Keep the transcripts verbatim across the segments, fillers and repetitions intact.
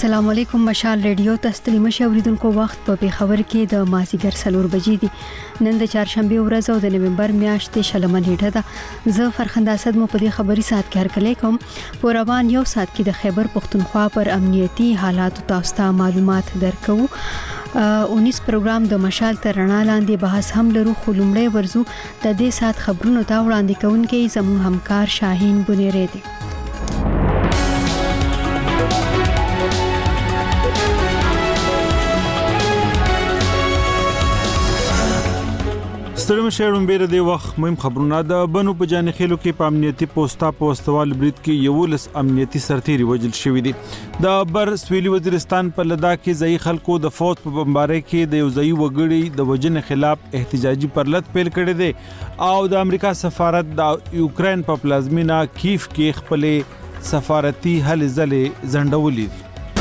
السلام علیکم. مشال ریډیو ته ستړي مشه اوریدونکو وخت په پیښور کې د مازیګر څلور بجې دي. نن د چهارشنبه ورځ او د نومبر میاشتې شلمه نیټه ده. زه فرخنده اسد مو په دې خبري سات کې هرکلی کوم. په روان یو سات کې د خیبر پختونخوا پر امنیتي حالات تاسو ته معلومات درکو. اونیس پروګرام د مشال تر رڼا لاندې بحث هم لرو، خو لومړی ورزو د دې سات خبرونو ته وړاندې کوونکې زموږ همکار شاهین بنيري دی. ستړي مشرون بیره دی وخت مهم خبرونه د بنو په جانې خېلو کې په امنیتي پوسټا په واستوال برید کې یو لس امنیتي سرتیري وژل شوی دي. د بر سویلي وزیرستان په لدا کې ځای خلکو د فوج په بمبارۍ کې د یو ځای وګړي د وژنې خلاف احتجاجي پرلط پیل کړی دی او د امریکا سفارت د یوکرين په پلازمینا کیف کې خپل سفارتي هلې ځلې ځنډولې.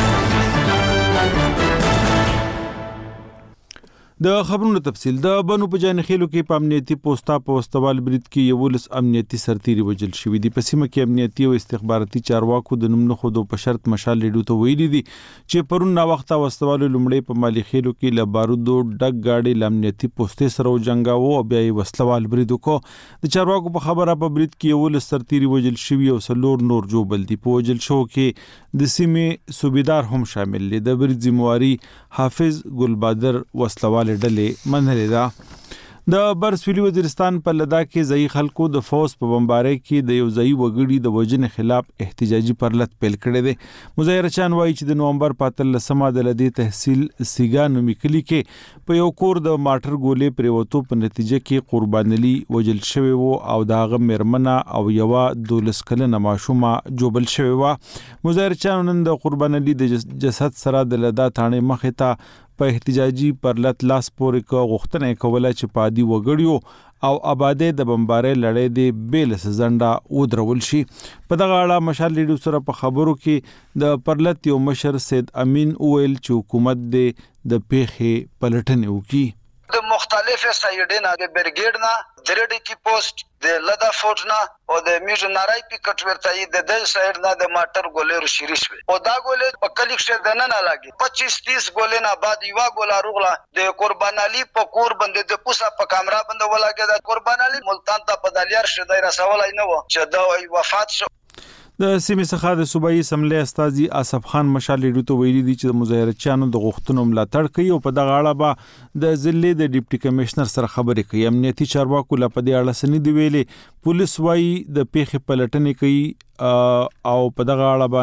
د خبرونو تفصیل د بنو په جانې خېلو کې په امنیتي پوسټا په واستوال برید کې یو لس امنیتي سرتیري وژل شوی دي. په سیمه کې امنیتي او استخباراتي چارواکو د نوم نه خودو په شرط مشال ریډیو ته ویلي دي چې پرون نا وخت واستوال لومړی په مالی خېلو کې ل بارودو ډک گاډي لامنیتي پوسټې سره وجنګاوه او بیا یې وسلوال برید وکړ. د چارواکو په خبره په برید کې یو لس سرتیري وژل شوی او څلور نور جوړل دي. په وژل شو کې د سیمې صوبیدار هم شامل دي. د برید ذمہواری حافظ ګلبادر وسلوال ډلې منلې ده. د برسویلي وزیرستان په لدا کې ځای خلکو د فوج په بمبارۍ کې د یو ځای وګړي د وژنې خلاف احتجاجي پرلط پیل کړی دی. مظاهرچیان وایي چې د نومبر په اتلسمه د لدی تحصیل سیګا نومي کلی کې په یو کور د ماټر ګولې پریوتو په نتیجه کې قربان علي وژل شوی وو او داغه مرمنه او یو دولس کلنه ماشومه جوبل شوی و. مظاهرچیان نن د قربان علي د جسد سره د لدا تانه مخې ته په احتجاجي پرلط لاس پورې کو غوښتنه کوله چې پادي وګړیو او آباده د بمبارۍ لړۍ دی بیل سزنده ودرول شي. په دغه اړه مشال ریډیو سره په خبرو کې د پرلط یو مشر سید امین اویل چې حکومت د پیښې پلټنې وکړي. د مختلف سایډونو د برګیډ نه درېډ کی پوسټ د لدا فورټ نه او د میژنارای پکټ ورته د دې سایډ نه د ماټر ګولې رشری شوی او دا ګولې په کلیک شه د نه نه لاګي پچیس تیس ګولې نه بعد یو ګولا روغلا د قربان علي په کور باندې د پوسا په کیمرا باندې ولاګي د قربان علي ملتان ته په دالیار شه دای رسولای نه و چې دا وفات شو. د سیمې څخه د صوبایي اسمبلی استاذي اسف خان مشال ریډیو ته ویلي دي چې مظاهرچیانو د غوښتنو ملاتړ کوي او په دغه اړه به د ضلع د ډیپټي کمشنر سره خبرې کوي. امنیتي چارواکو لا په دې اړه سنې دی ویلي. پولیس وايي د پیښې پلټنې کوي او په دغه اړه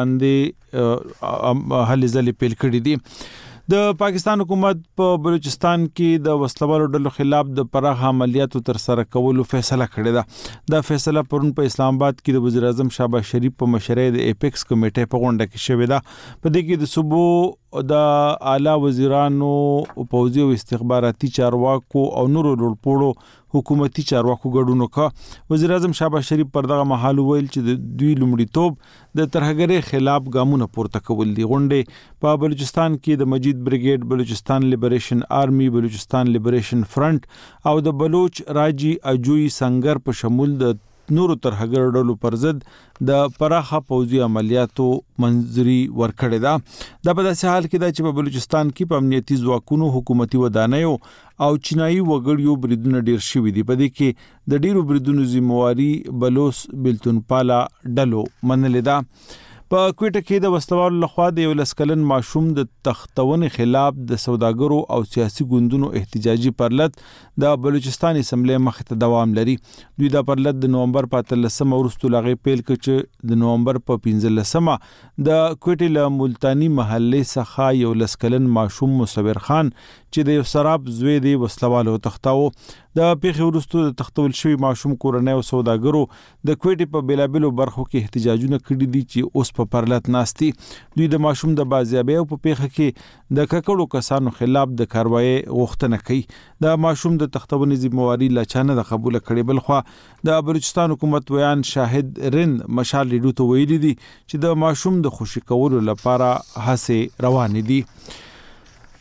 باندې هلې ځلې پیل کړې دي. د پاکستان حکومت په بلوچستان کې د وسلوالو ډلو خلاف د پراخ عملیاتو تر سره کولو فیصله کړې ده. دا فیصله پرون په اسلام آباد کې د وزیر اعظم شهباز شریف په مشرۍ د ایپیکس کمیټې په غونډه کې شوې ده. په دې کې د صوبو د اعلی وزیرانو پوځي او استخباراتي چارواکو او نورو لوړپوړو حکومتي چارواکو ګډون وکړ. وزیر اعظم شهباز شریف پر دغه مهال ویل چې د دوی لومړیتوب د ترهګرۍ خلاف ګامونه پورته کول دي. غونډه په بلوچستان کې د مجید بریګیډ، بلوچستان لیبریشن آرمي، بلوچستان لیبریشن فرنٹ او د بلوچ راجی اجوی سنگر په شمول د نورو ترهګر ډلو پر ضد د پراخه پوځي عملیاتو منځري ورکړې ده. دا په داسې حال کې ده چې په بلوچستان کې په امنیتي ځواکونو، حکومتي ودانیو او چینایي وګړیو بریدونه ډیر شوي دي. په دې کې د ډیرو بریدونو ذمہواری بلوس بلتون پالا ډلو منلې ده. په کوټه کې د وسلوالو لخوا د یو لسکلن ماشوم د تختونې خلاف د سوداګرو او سیاسي ګوندونو احتجاجي پرلط د بلوچستان اسمبلی مخ ته دوام لري. دوی د پرلط د نومبر په اتلسمه وروسته لغې پیل کړ چې د نومبر په پنځلسمه د کوټې له ملتانی محلې څخه یو لسکلن ماشوم مصور خان چې د یو سراب زوی دی وسلوالو تختاو. د پیښې وروسته د تختول شوی ماشوم کورنۍ او سوداګرو د کوټې په بیلابلو برخو کې احتجاجونه کړي دي چې اوس په پرلط ناستي. دوی د ماشوم د بازیابۍ او په پیښه کې د ککړو کسانو خلاف د کاروایی غوښتنه کوي. د ماشوم د تختونې ذمہواری لا چانه د قبول کړي. بلخوا د بلوچستان حکومت ویان شاهد رند مشال ریډیو ته ویلي دي چې د ماشوم د خوشي کولو لپاره هڅې روانې دي.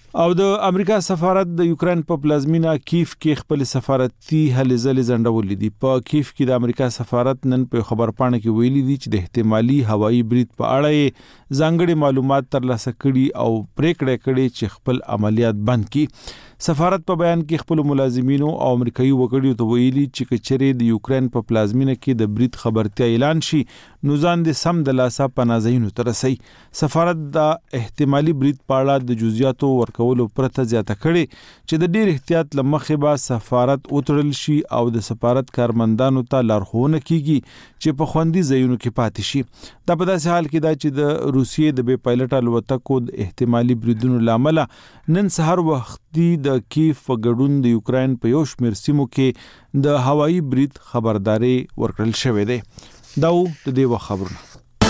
او د امریکا سفارت د یوکرين په پلازمینه کیف کې خپل سفارتي هلې ځلې ځنډولې دي. په کیف کې د امریکا سفارت نن په خبر پاڼه کې ویلي دي چې د احتمالي هوایي برید په اړه ځانګړي معلومات ترلاسه کړي او پریکړه کړې چې خپل عملیات بند کړي. سفارت په بیان کې خپل ملازمینو او امریکایي وګړو ته ویلي چې کچري د یوکرين په پلازمینه کې د برید خبرتیا اعلان شي نو ځان د سم د لاسه پنازینو ترسي. سفارت د احتمالي برید په اړه د جزئیاتو ورکولو پرته زیاته کړي چې د ډیر احتیاط لمخې به سفارت اوترل شي او د سفارت کارمندانو ته لارښوونه کیږي چې په خوندي ځایونو کې پاتې شي. دا په داسې حال کې دا چې د روسیې د بې پایلټ الوتکو د احتمالي بریدونو لامل نن سحر وختي د کیف ګډون د یوکرين په یو شمېر سیمو کې د هوایي برید خبرداري ورکړل شوې ده. دا و د دې خبرونه.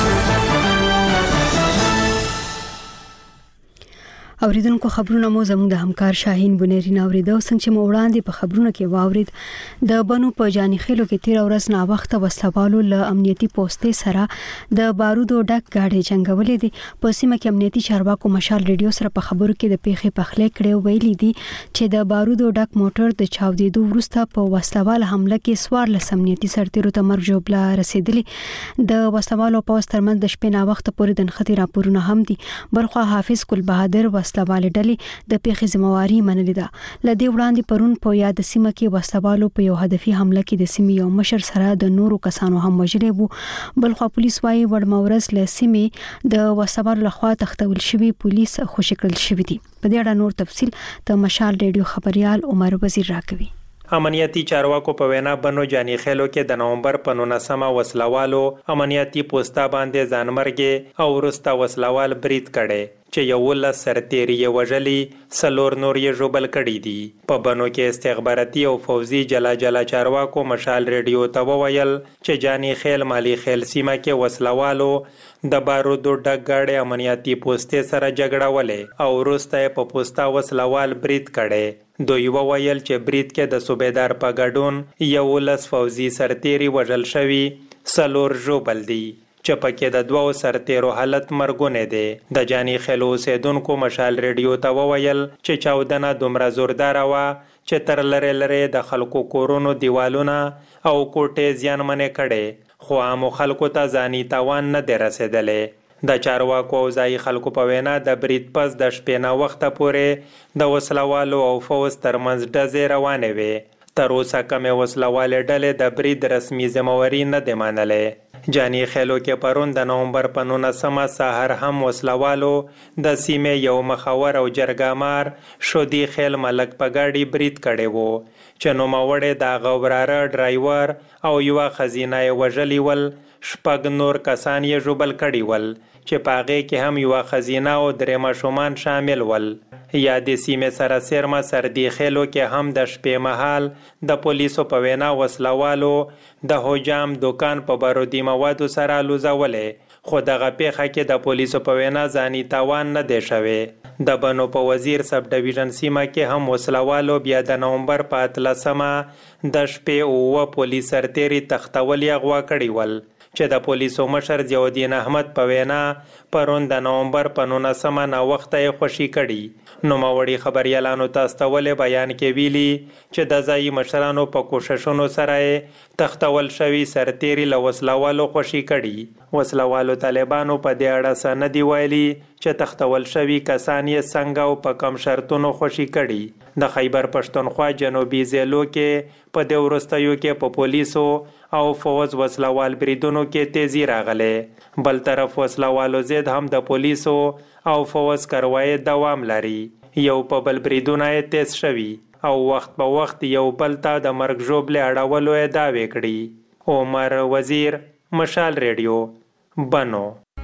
اوریدونکو خبرونه مو زموږ د همکار شاهین بنيري ناوریدو څنګه چې مو وړاندې په خبرونه کې واورید د بنو په جاني خېلو کې تیر ورځ نا وخت وسلوالو له امنیتي پوسټې سره د بارودو ډک گاډي جنگولې دي. په سیمه کې امنیتي چارواکو مشال ریډیو سره په خبرو کې د پیښې پخلې کړي ویلي دي چې د بارودو ډک موټر د چاودېدو وروسته په وسلوال حمله کې سوار له امنیتي سرتیرو ته مرګ جوړه رسیدلې. د وسلوالو په واسترمن د شپې نا وخت پورې د خطر راپورونه هم دي. برخوا حافظ ګل بهادر وسلوال ډلې د پیښې ذمہواری منلې ده. لدې وړاندې پرون په یاد سیمه کې وسلوالو په یو هدفي حمله کې د سیمې یو مشر سره د نورو کسانو هم وژلې وو. بلخوا پولیس وايي وړمورز له سیمې د وسلوالو لخوا تختول شوی پولیس خوشی کړل شوی دي. په دې اړه نور تفصيل ته مشال ریډیو خبريال عمر وزیر راکوي. امنیتي چارواکو په وینا بنو جاني خېلو کې د نومبر په نولسمه وسلوالو امنیتي پوسټا باندې ځانمرګي او ورستا وسلوال برید کړي چې یو ول سرتیری وژلی سلور نور یې جوبل کړي دي. په بنو کې استخباراتي او فوزي جلا جلا چارواکو مشال ریډیو ته وویل چې جاني خېل مالی خېل سیمه کې وسلوالو د بارودو ډک گاډي امنیتي پوسټې سره جګړه ولې او ورسته په پوسټا وسلوال برید کړي. دوی وویل چې برید کې د صوبیدار په ګډون یو لس فوزي سرتیری وژل شوی سلور جوبل دي چې پکې د دوو سرتیرو حالت مرګونه دي. د جاني خېلو اوسیدونکو مشال ریډیو ته وویل چې چاودنه دومره زوردار وه چې تر لرې لرې د خلکو کورونو دیوالونه او کوټې زیانمنې کړي خو عامو خلکو ته ځاني تاوان نه دی رسېدلی. د چارواکو او ځایي خلکو په وینا د برید پس د شپې نه وخته پورې د وسلوالو او فوز ترمنځ ډزې روانې وې. تر اوسه کمې وسلوالې ډلې د برید رسمي ذمہواري نه دی منلې. جاني خېلو کې پرون د نومبر په نولسمه سحر هم وسلوالو د سیمې یو مخور او جرګامار شودي خېل ملک په ګاډي برید کړی وو چې نوموړی د غوراره ډرایور او یو خزینه وژلی ول. شپږ نور کسان یې جوبل کړي ول چې پاغې کې هم یو خزینه او درې ماشومان شامل ول. یا د سیمې سره سرما سردي خېلو کې هم د شپې مهال د پولیسو په وینا وسلوالو د حجام دکان په بارودي موادو سره لوزولې خو دغه پیښه کې د پولیسو په وینا ځاني تاوان نه دی شوی. د بنو په وزیر سب ډیویژن سیمه کې هم وسلوالو بیا د نومبر په اتلسمه د شپې اوه پولیس سرتیري تختول یا غوا کړي ول چې د پولیسو مشر ضیاءالدین احمد په وینا پرون د نومبر په نولسمه نا وخته یې خوشي کړي. نوموړي خبريالانو ته استول بیان کې ویلي چې د ځایي مشرانو په کوششونو سره تختول شوی سرتیري له وسلوالو خوشي کړي. وسلوالو طالبانو په دې اړه څه نه دی ویلي چې تختول شوی کسان یې څنګه او په کم شرطونو خوشي کړي. د خیبر پښتونخوا جنوبي ضلعو کې په دې وروستیو کې په پولیسو او فوز وسلوال بریدونو کې تیزی راغله. بل طرف وسلوالو زید هم د پولیسو او فوز کاروای دوام لري. یو په بل بریدونه تیز شوي او وخت په وخت یو بل ته د مرګ ژوبلې اړولو دعوی کړي. عمر وزیر مشال ریډیو بنو.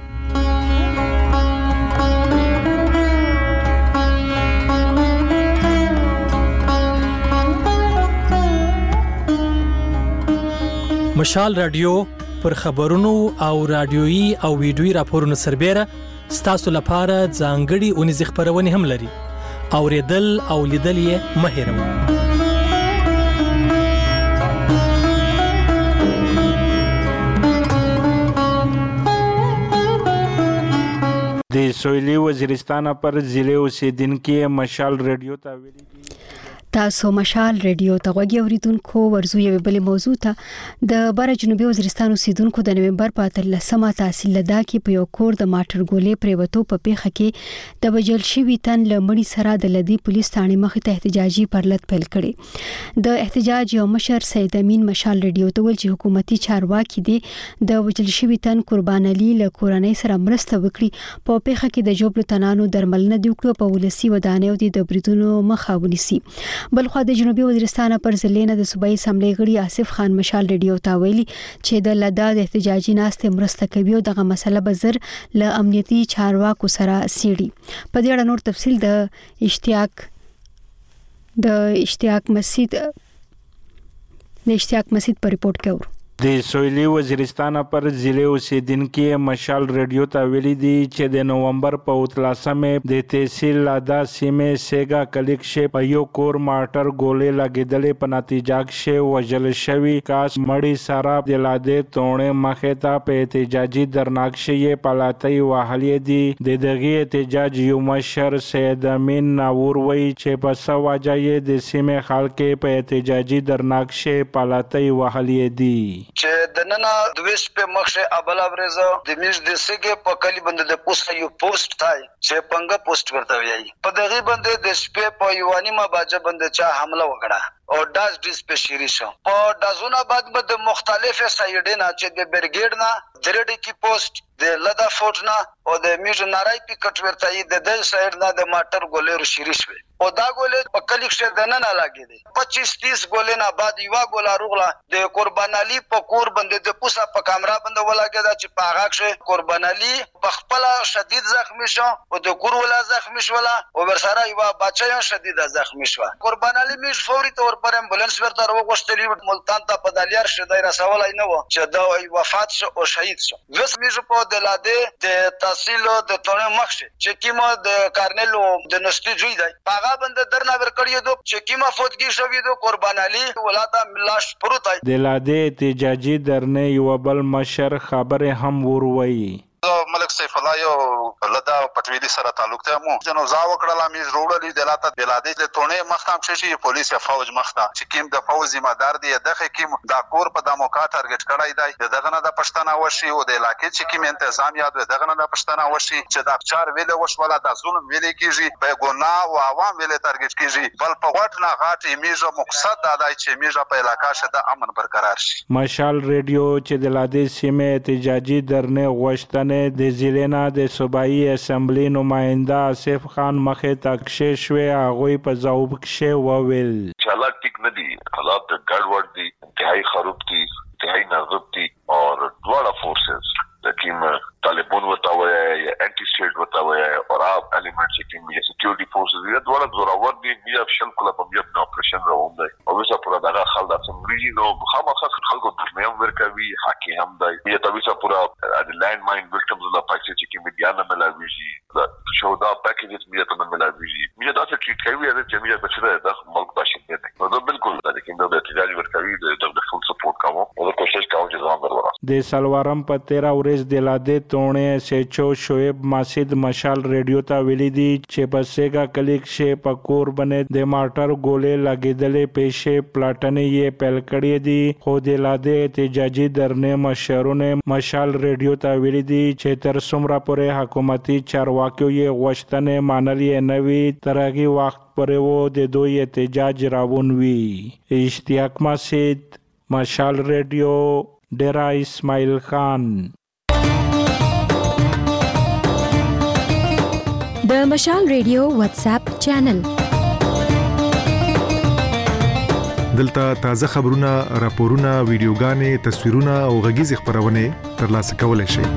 مشال رادیو پر خبرونو او رادیويي او ویډیويي راپورونو سربېره ستاسو لپاره ځانګړي اونیز خبرونه هم لري. اوریدل او لیدل یې مه هېروئ. د سویلي وزیرستان پر ضلع اوسیدونکو مشال رادیو ته ویلي تاسو مشال رادیو ته غوږی اوریدونکو ورزو یو بل موضوع ته د بار جنوبي وزیرستان اوسیدونکو د نومبر په اتلسمه تحصیل لدا کې په یو کور د ماټر ګولې پریوتو په پیخه کې د بجل شوی تن لمړی سره د لدی پولیس ثاني مخ ته احتجاجي پرلط پیل کړي د احتجاج یو مشر سید امین مشال رادیو ته ول چې حکومتي چارواکي دي د بجل شوی تن قربان علي له کورنۍ سره مرسته وکړي په پیخه کې د جوړ تنانو درملنه دی وکړو په ولسی ودانیو دي د بریدونو مخاوني سي بلخو د جنوبي وزیرستان پر ضلع نه د صوبایي اسمبلی غړي آصف خان مشال رادیو ته ویلي چې د لدا د احتجاجي ناستې مرسته کوي او دغه مسله به زر له امنیتي چارواکو سره سیړي په دې اړه نور تفصیل د اشتیاق د اشتیاق مسجد د اشتیاق مسجد په ریپورت کې ور د سویلي وزیرستان پر ضلع اوسیدونکو مشال رادیو ته ویلي دي چې د نومبر په اتلسمه د تحصیل لادا سیمه سیګا کلیک شه په یو کور ماټر ګولې لګیدلې په نتیجه کې وژل شوی کاس مړی سره د لاده تونه مخه ته په احتجاجي درناکشه یې پلاتای وهلې دي د دغه احتجاج یو مشر سید امین ناور وی چې په سواجای د سیمه خلک په احتجاجي درناکشه پلاتای وهلې دي چې د نن د ویس په مخه ابل ابرزه د میش د سګه په کلی بند د پوسټ یو پوسټ تای چې پنګه پوسټ ورته ویي په دغه بند د سپې په یوانی ما باجه بند چا حمله وکړه او داس ډیس په شری شو په دازونه بعد به د مختلفه سایډ نه چې د برګیډ نه درډ کی پوسټ د لدا فوټ نه او د میژ نارای پکټ ورته یي د د سایډ نه د ماټر ګولې شری شو او دا ګولې په کلیک شه د نه نه لاګي دي پچیس تیس ګولې نه بعد یو ګولا روغلا د قربان علي په کور باندې د پوسا په کیمرا باندې ولاګي دا چې په هغه شه قربان علي په خپل شدید زخمی شو او د کور ولا زخمی شو ولا او ورسره یو بچا شدید زخمی شو قربان علي میژ فوري تور پر امبولانس ورته وغوښتلی ملتان ته په دالیار شه دای رسولای نه و چې دا وفات شو او شهید شو وس میژ په دلاده د تحصیل د تونه مخشه چې کیمه د کارنلو د نستی جوړ دی هغه بند درنه ور کړی دو چې کیمه فوتګی شوی دو قربان علي ولاته ملاش پروت دی دلاده احتجاجي درنه یو بل مشر خبره هم وروي ملک سیف الله یو لدا پټویلی سره تعلق ته مو جنو زا وکړه می روړلې دلاته دلاده د تونه مختام شي پولیس یا فوج مخته چې کیم د فوج ذمہ دار دی دغه کیم دا کور په د موقع ټارګټ کړای دی دغه نه د پښتنه وشي او د علاقې چې کیم تنظیم یاد دغه نه د پښتنه وشي چې دا چار ویله وشوله د ظلم ویلې کیږي په ګناه او عوام ویلې ټارګټ کیږي بل په غټ نه غاټ میژه مقصد دا دی چې میژه په علاقې شه د امن برقرار شي مشال رادیو چې دلاده سیمه احتجاجي درنه غوښتنه د ضلع د صوبایي اسمبلی نماینده آصف خان مخه تکشه شوی هغه په ځواب کې وویل چې حالات ټیک نه دي حالات ګډوډ دي انتهایی خراب دي انتهایی نازک دي او دواړه فورسز لیکن طالبان وتاوي یا انټي سټیټ وتاوي او اپ الیمنټس چې می سکیورټي فورسز دي دواړه زوراور دي بیا شل کله په بیا په اپریشن راوند دي او وسه پورا دغه خلک د سمري نو خامخا خلکو د مېم ورکوي حقي هم دی یا تاسو پورا د لینډ ماین وکټمز لا پاکستان چې می بیان ملاويږي شو دا پاکیجز می ته ملاويږي می دا څه ټریټ کوي چې می د څه د ملک باشي دي نو دا بالکل دا کې د احتجاج ورکوي د فول سپورټ کوم او کوشش کوم چې ځان درورا د سلوارم په تیرا ورځ د لاده تونه سچو شعیب ماسد مشال رادیو ته ویلي دي چې په سیګا کلیک شه په کور باندې د ماټر ګولې لګیدلې پېښه پلاټنې یې پیل کړې دي خو د لاده احتجاجي درنه مشرونه مشال رادیو ته ویلي دي چې تر څومره پورې حکومتي چارواکي یې غوښتنې منلې نه وي تر هغه وخت پورې وو د دوی احتجاج راوون وي اشتیاق مسجد مشال رادیو ډیرا اسماعیل خان د مشال رادیو واتس اپ چینل دلته تازه خبرونه راپورونه ویډیوګانې تصویرونه او غږیز خبرونه ترلاسه کولای شئ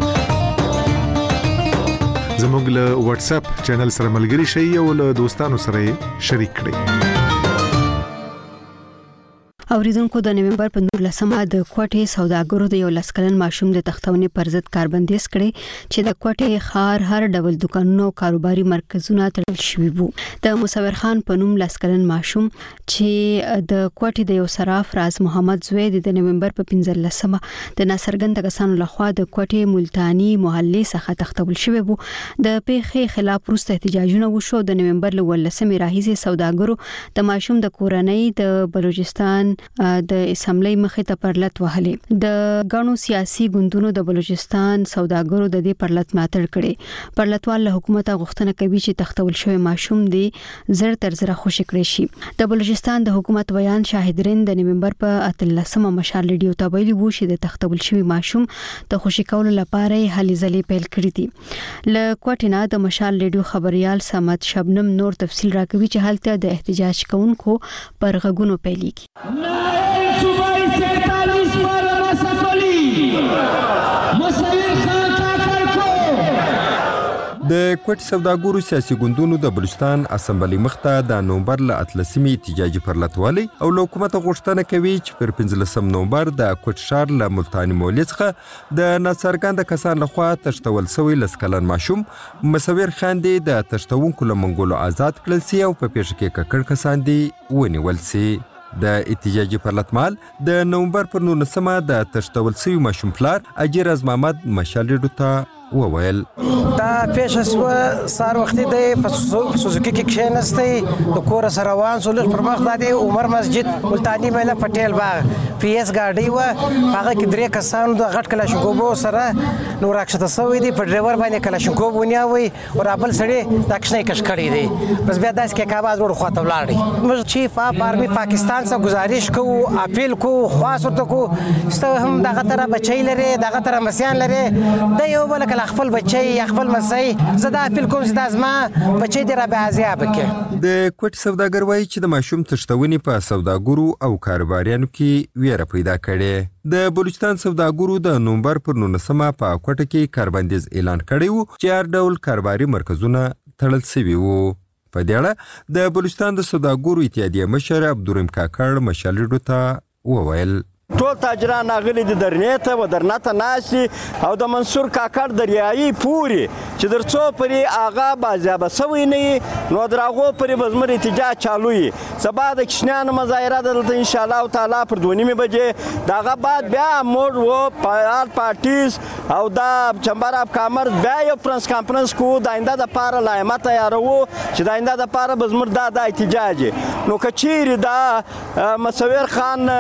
زموږ له واتس اپ چینل سره ملګري شئ او له دوستانو سره شریک کړئ اوریدونکو د نومبر په نولسمه د کوټې سوداګرو د یو لسکلن ماشوم د تختونې پر ضد کاربندیز کړي چې د کوټې خار هر ډول دکانونو او کاروباري مرکزونه تړل شوي وو. د مصور خان په نوم لسکلن ماشوم چې د کوټې د یو صراف راز محمد زوی د نومبر په پنځلسمه د ناصرګند کسانو لخوا د کوټې ملتانی محلي څخه تختول شوی وو. د پیښې خلاف وروسته احتجاجونه وشو. د نومبر ل ولسمې راهیسې سوداګرو د ماشوم د کورنۍ د بلوچستان د اسمبلی مخې ته پرلط وهلې. د غنو سیاسي ګوندونو د بلوچستان سوداګرو د دې پرلط ملاتړ کړي. پرلطوال له حکومت غوښتنه کوي چې تختول شوی ماشوم دی زر تر زر خوشی کړی شي. د بلوچستان د حکومت بیان شاهدرین د نومبر په اتلسمه مشال ریډیو ته ویلي وو چې د تختول شوی ماشوم د خوشی کولو لپاره هلې ځلې پیل کړې دي. له کوټینا د مشال ریډیو خبريال سمت شبنم نور تفصیل راکوي چې حالت د احتجاج کوونکو پر غږونو پیلېږي. د کوټ سوداګرو سیاسي ګوندونو د بلوچستان اسمبلی مخته د نومبر ل اتلسمې احتجاجي پرلطوالي او له حکومت غوښتنه کوي چې پر پنځلسم نومبر د کوټ شهر له ملتانی محلي څخه د ناڅرګند کسان لخوا تشتول شوی لسکلن ماشوم مصور خان دی د تشتونکو له منګولو آزاد کړل سي او په پیښه کې ککړ کسان دی ونیول سي. د احتجاجي پرلطمال د نومبر پر نولسمه د تشتول شوی ماشوم پلار اجیر از محمد مشال ریډیو ته وویل دا پیښه سو سار وختي د سوزوکی کې کښینسته د کور سره روان سو لږ پر مخ د عمر مسجد ملتانی مله پټیل باغ پی اس ګاډي و هغه کې درې کسان د غټ کلاشینکوف سره نو راکښته سوی دی په ډرایور باندې کلاشینکوف ونیاوي او رابل سړی دا کښنه کښ کړی دی. بس بیا داس کې کاواز ور خواته ولاړی. موږ چیف اف آرمی پاکستان څخه گزارش کوو اپیل کوو خواست کو ستو هم دغه تر بچی لري دغه تر مسیان لري د یو بل خپل بچي خپل مسي زدا اپیل کوم زدا ازما بچي دی را به ازیاب کې. د کوټ سوداګر وایي چې د ماشوم تشتونی په سوداګرو او کاروباریانو کې ویره پیدا کړي. د بلوچستان سوداګرو د نومبر پر نولسمه په کوټه کې کاربندیز اعلان کړی وو چې هر ډول کاروباري مرکزونه تړل شوي وو. په دې اړه د بلوچستان د سوداګرو اتحادیه مشر عبدالرحیم کاکړ مشال ریډیو ته وویل ټول تاجران ناغلي د درنیته و درنته ناشي او د منصور کاکړ دریایي پوری چې درڅو پرې آغا بازیابه سوی نه نو دراغو پرې بزمر احتجاج چالوي. سبا د کشنیانو مظاهره دلته ان شاء الله تعالی پر دوه نیمه بجې داغه بعد بیا مور و پال پارټیز او دا چمبر اف کامرس بیا یو پرنس کانفرنس کو د آینده د پاره لایمه تیارو چې د آینده د پاره بزمر دا د احتجاج نو کچیر دا مصور خان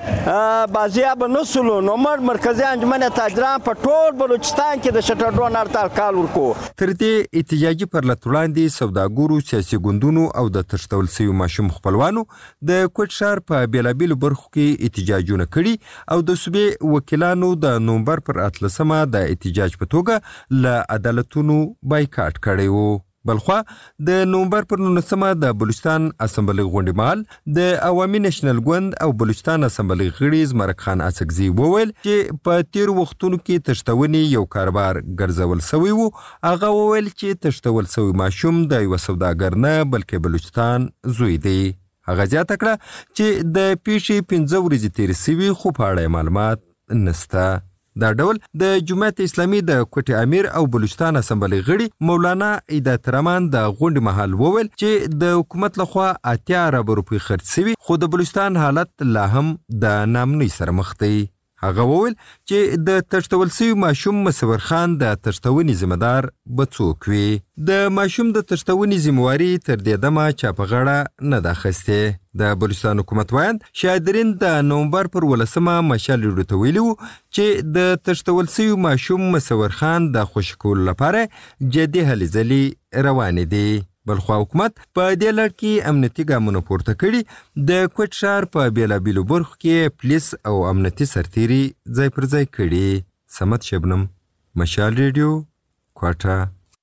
بازیاب نسلو نو مر مرکزی انجمن تاجران په ټول بلوچستان کې د شټرډون هړتال کال ورکو. تر دې احتجاجي پرلط وړاندې سوداګرو سیاسي ګوندونو او د تشتول شوي ماشوم خپلوانو د کوټ ښار په بیلابیلو برخو کې احتجاجونه کړي او د صوبې وکیلانو د نومبر پر اتلسمه د احتجاج په توګه له عدالتونو بایکاټ کړی وو. بلخوا د نومبر پر نولسمه د بلوچستان اسمبلی غونډې مهال د عوامي نېشنل ګوند او بلوچستان اسمبلی غړي زمرک خان اسکزي وویل چې په تیر وختونو کې تشتونې یو کاروبار ګرځول شوی وو. هغه وویل چې تشتول شوی ماشوم د یو سوداګر نه بلکې بلوچستان زوی دی. هغه زیاته کړه چې د پیښې پنځه ورځې تېرې شوي خو په اړه معلومات نشته. دا ډول د جمعیت اسلامي د کوټې امیر او بلوچستان اسمبلی غړي مولانا ایدات رحمان د غونډې مهال وویل چې د حکومت لخوا اتیا اربه روپۍ خرڅ شوي خو د بلوچستان حالت لا هم د نامنوي سره مخ دی. هغه وویل چې د تشتول شوي ماشوم مصور خان د تشتونې ذمہ دار به څوک وي. د ماشوم د تشتونې ذمواري تر دې دمه چا په غاړه نه ده اخیستې. د بلوچستان حکومت وایند شاهدرین د نومبر پر ولسمه مشال ریډیو ته ویلي وو چې د تشتول شوي ماشوم مصور خان د خوشي کولو لپاره جدي هلې ځلې روانې دي. بلخوا حکومت په دې لړ کې امنیتي ګامونه پورته کړي. د کوټ ښار په بیلابیلو برخو کې پولیس او امنیتي سرتیري ځای پر ځای کړي. سمت شبنم مشال ریډیو کوټه.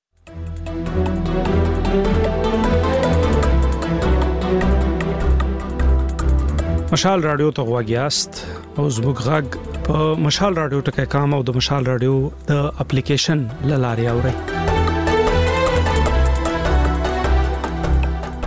مشال رادیو ته غواګیاست او زموږ غږ په مشال رادیو ټکي کام او د مشال رادیو د اپلیکیشن لاري اوري.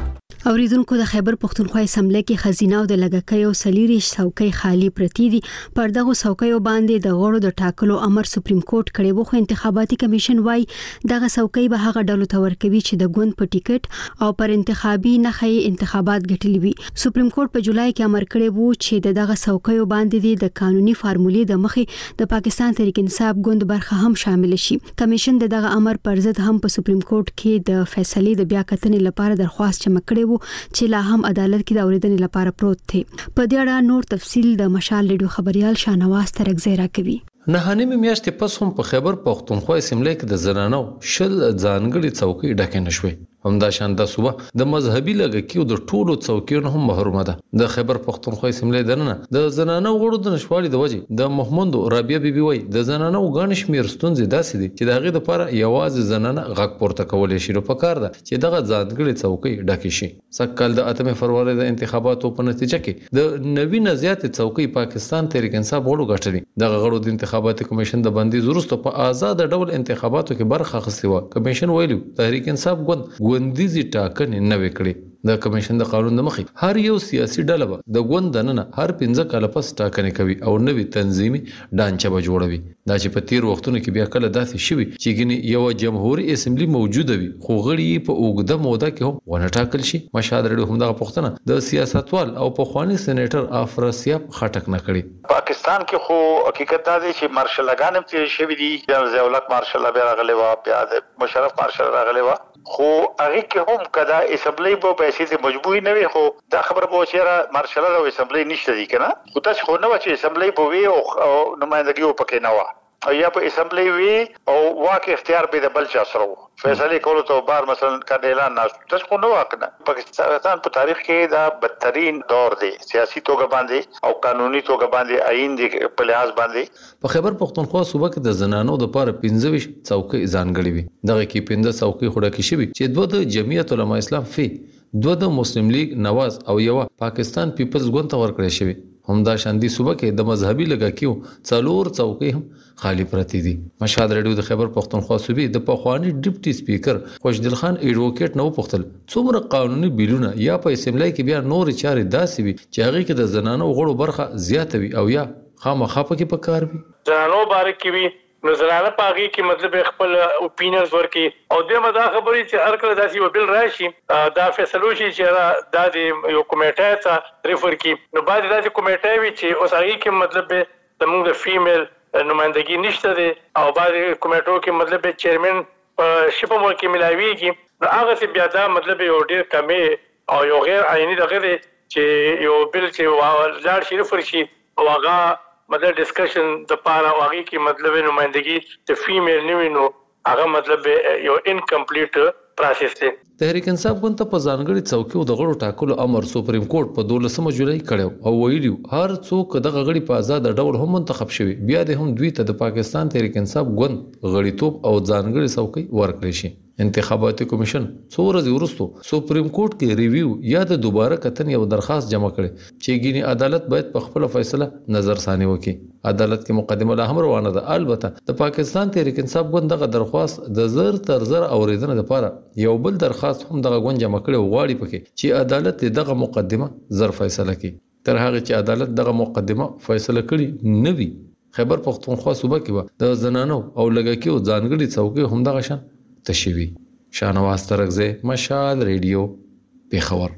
اوریدونکو د خیبر پختونخوا اسمبلی کې خزینه او د لګکۍ او سلیری څوکۍ خالی پرتی دي. پر دغه څوکۍ باندې د غړو د ټاکلو امر سپریم کورټ کړی وو، خو انتخاباتي کمیشن وايي دغه څوکۍ به هغه ډلو ته ورکوي چې د ګوند په ټیکټ او پر انتخابي نخې انتخابات ګټلي وي. سپریم کورټ په جولای کې امر کړی وو چې دغه څوکۍ باندې د قانوني فارمولې د مخې د پاکستان تحریک انصاف ګوند برخه هم شامل شي. کمیشن دغه امر پر ضد هم په سپریم کورټ کې د فیصلې د بیا کتنې لپاره درخواست چمک کړی وو چې لا هم عدالت کې د اوریدنې لپاره پروت دی. په دې اړه نور تفصیل د مشال ریډیو خبريال شاهنواز ترغزی راکوي. نه نیمه میاشتې پس هم په خیبر پختونخوا اسمبلی کې د زنانو شل ځانګړي څوکۍ ډکې نشوي. همدا شان د صوبه د مذهبي لګکیو د ټولو څوکیو هم محرومه ده. د خیبر پختونخوا اسمبلی دننه د زنانو غړو د نشوالي د وجې د محمد رابعه بیبي وای د زنانو غاڼ شمیر ستونزې داسې دي چې دغه لپاره یوازې زنانه غږ پورته کولای شي. نو پکار ده چې دغه ځانګړي څوکۍ ډکې شي. سکهال د اتمه فروری د انتخاباتو په نتیجه کې د نوی نزيات څوکۍ پاکستان تحریک انصاف غړو غټري. دغه غړو د انتخاباتي کمیشن د بندیز وروسته په آزاد ډول انتخاباتو کې برخه اخیستې و. کمیشن ویلو تحریک انصاف ګوند ګوندیزي ټاکنې نه وکړي. د کمیشن د قانون د مخې هر یو سیاسي ډله به د ګوند دننه هر پنځه کاله پس ټاکنې کوي او نوې تنظیمي ډانچه به جوړوي. دا چې په تیر وختونو کې بیا کله داسې شوي چې ګنې یو جمهوریت اسمبلی موجوده وي خو غړي په اوږده موده کې هم ونه ټاکل شي. مشهد رډیو هم دغه پوښتنه د سیاستوال او پخوانی سېنیټر افراسیاب خټک نه کړي. پاکستان کې خو حقیقت دا دی چې مارشل لاګان هم تیر شوي دي. ضیاءالحق مارشل بیا راغلی و، بیا د مشرف مارشل راغلی و، خو هغه کې هم کدا اسمبلی په پیسې ته مجبوري نه وي. خو دا خبر به چې مارشل او اسمبلی نشته دي کنه. خو تاسو خو نه و چې اسمبلی په وی او نمائندګي پکې نه و او یا په اسمبلی وی او واک اختیار به د بل چا سره و. فیصله کولو ته بار مثلا کله اعلان نه تاسو خو نه واکنه. پاکستان په تاریخ کې دا بدترین دور دی سیاسي توګه باندې او قانوني توګه باندې آئین دی په لحاظ باندې. په خیبر پختونخوا صوبه کې د زنانو د لپاره پنځه ویشت څوکۍ ځانګړي وي. دغه کې پنځه څوکۍ خړه کې شوي چې دوه د جمعیت العلماء اسلام فی، دوه د مسلم لیگ نواز او یو پاکستان پیپلز ګوند ته ورکړی شوی. همدا شاندي صوبه کې د مذهبي لګاکیو څلور څوکۍ هم خالی پرتی دي. مشهد رډیو د خیبر پختونخوا صوبې د پخوانی ډیپټي سپیکر خوشدل خان ایډوکیټ نو پختل څومره قانوني بیلونه یا په اسمبلی کې بیا نور چارې داسې وي چې هغه کې د زنانو غړو برخه زیاته وي او یا خامخا پکې پکار وي. زنانو باره کې وي نو زنانه پاغي کې مطلب خپل اوپینینز ورکي او د مدا خبرې چې هر کله داسي وبل راشي دا فیصلو شي چې دا د یو کمیټه ته ریفر کی. نو بعد داسې کمیټه وی چې اوس هغه کې مطلب د موږ د فیمیل نمائندګي نشته دي او بعد کمیټو کې مطلب چیرمن شپه مو کې ملاويږي. نو هغه څه بیا دا مطلب یو ډیر کمی او یو غیر عیني دغه دي چې یو بل چې لاړ شي ریفر شي او هغه مطلب ډسکشن د پاره واغی کی مطلب نمائندګي د فیمیل نیوینو هغه مطلب یو انکمپلیټ پروسس دی. تحریک انصاف ګوند ته په ځانګړي څوکیو د غړو ټاکلو امر سپریم کورټ په دولسمه جولای کړو او ویلیو هر څوک دغه غړي په آزاد ډول هم منتخب شوي. بیا د هم دوی ته د پاکستان تحریک انصاف ګوند غړیتوب او ځانګړي څوکۍ ورکړي شي. انتخاباتي کمیشن څو ورځې وروسته سپریم کورټ کې ریویو یا د دوباره کتن یو درخواست جمع کړي چې ګینی عدالت باید په خپل فیصله نظر ثاني وکړي. عدالت کې مقدمه لا هم روانه ده. البته د پاکستان تحریک انصاف ګوند دغه درخواست د زر تر زر اوریدنه لپاره یو بل درخواست هم دغه ګوند جمع کړي وغواړي پکې چې عدالت دغه مقدمه زر فیصله کړي. تر هغه چې عدالت دغه مقدمه فیصله کړي نه وي خیبر پختونخوا صوبه کې د زنانو او لګکیو ځانګړي څوکۍ هم دغه شان تشوي. شاهنواز ترغزی، مشال ریډیو، پیښور.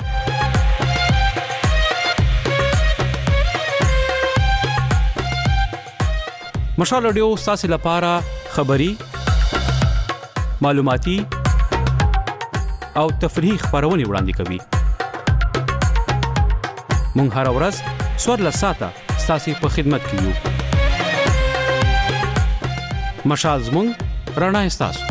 مشال ریډیو ستاسو لپاره خبری، معلوماتي او تفریحي خبرونه وړاندې کوي. مونږ هر ورځ څوارلس ساعته ستاسو په خدمت کې یو. مشال زموږ رڼا ستاسو.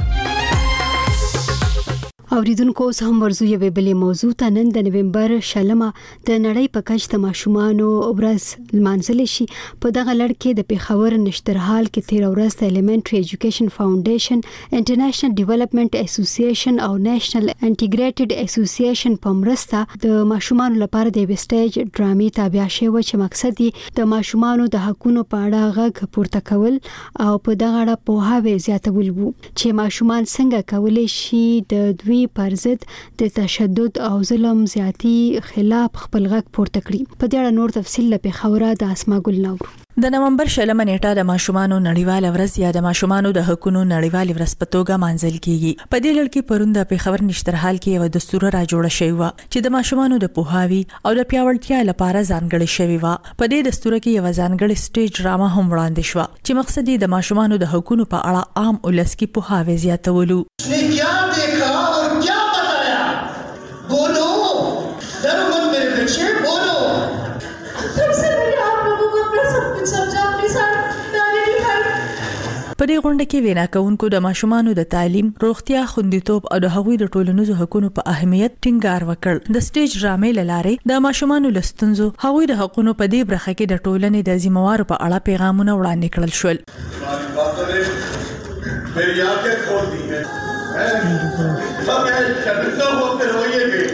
اوریدونکو اوس هم ورزو یو بلې موضوع ته. نن د نومبر شلمه د نړۍ په کچ د ماشومانو ورځ لمانځل شي. په دغه لړ کې د پیښور نشترحال کې تیر ورځ د الیمنټری ایجوکیشن فاونډیشن، انټرنیشنل ډیولپمنٹ اسوسییشن او نېشنل انټیګریټډ اسوسییشن په مرسته د ماشومانو لپاره د ویسټیج ډرامې تابع شوی چې مقصد یې د ماشومانو د حقوقو په اړه غږ پورته کول او په دغه اړه پوهاوی زیاتول وو چې ماشومان څنګه کولای شي د دوی پر ضد د تشدد او ظلم زیاتی خلاف خپل غږ پورته کړی. په دې اړه نور تفصیل له پیښوره د اسما ګل نور. د نومبر شلمه نیټه د ماشومانو نړیواله ورځ یا د ماشومانو د حقوقو نړیواله ورځ په توګه مانځل کیږي. په دې لړ کې پروند په خبر نشترحال کې یو دستور را جوړ شوی و چې د ماشومانو د پوهاوي او د پیاوړتیا لپاره ځانګړی شوی و. په دې دستور کې یو ځانګړی سټیج ډراما هم وړاندې شو چې مقصد یې د ماشومانو د حقوقو په اړه عام ولس کې پوهاوی زیاتولو. کیا دیکھا اور کیا بتایا بولو ڈرو مت میرے بچے بولو. په دې غونډه کې وینا کوونکو د ماشومانو د تعلیم، روغتیا، خوندیتوب او د هغوی د ټولنیزو حقوقو په اهمیت ټینګار وکړ. د سټیج ډرامې لاره د ماشومانو لستونزو، هغوی د حقوقو په دې برخه کې د ټولنې د ذمہوارو په اړه پیغامونه وړاندې کړل شول. میری آنکھیں کھول دی ہیں میں میں شرمندہ ہوں کہ روئیے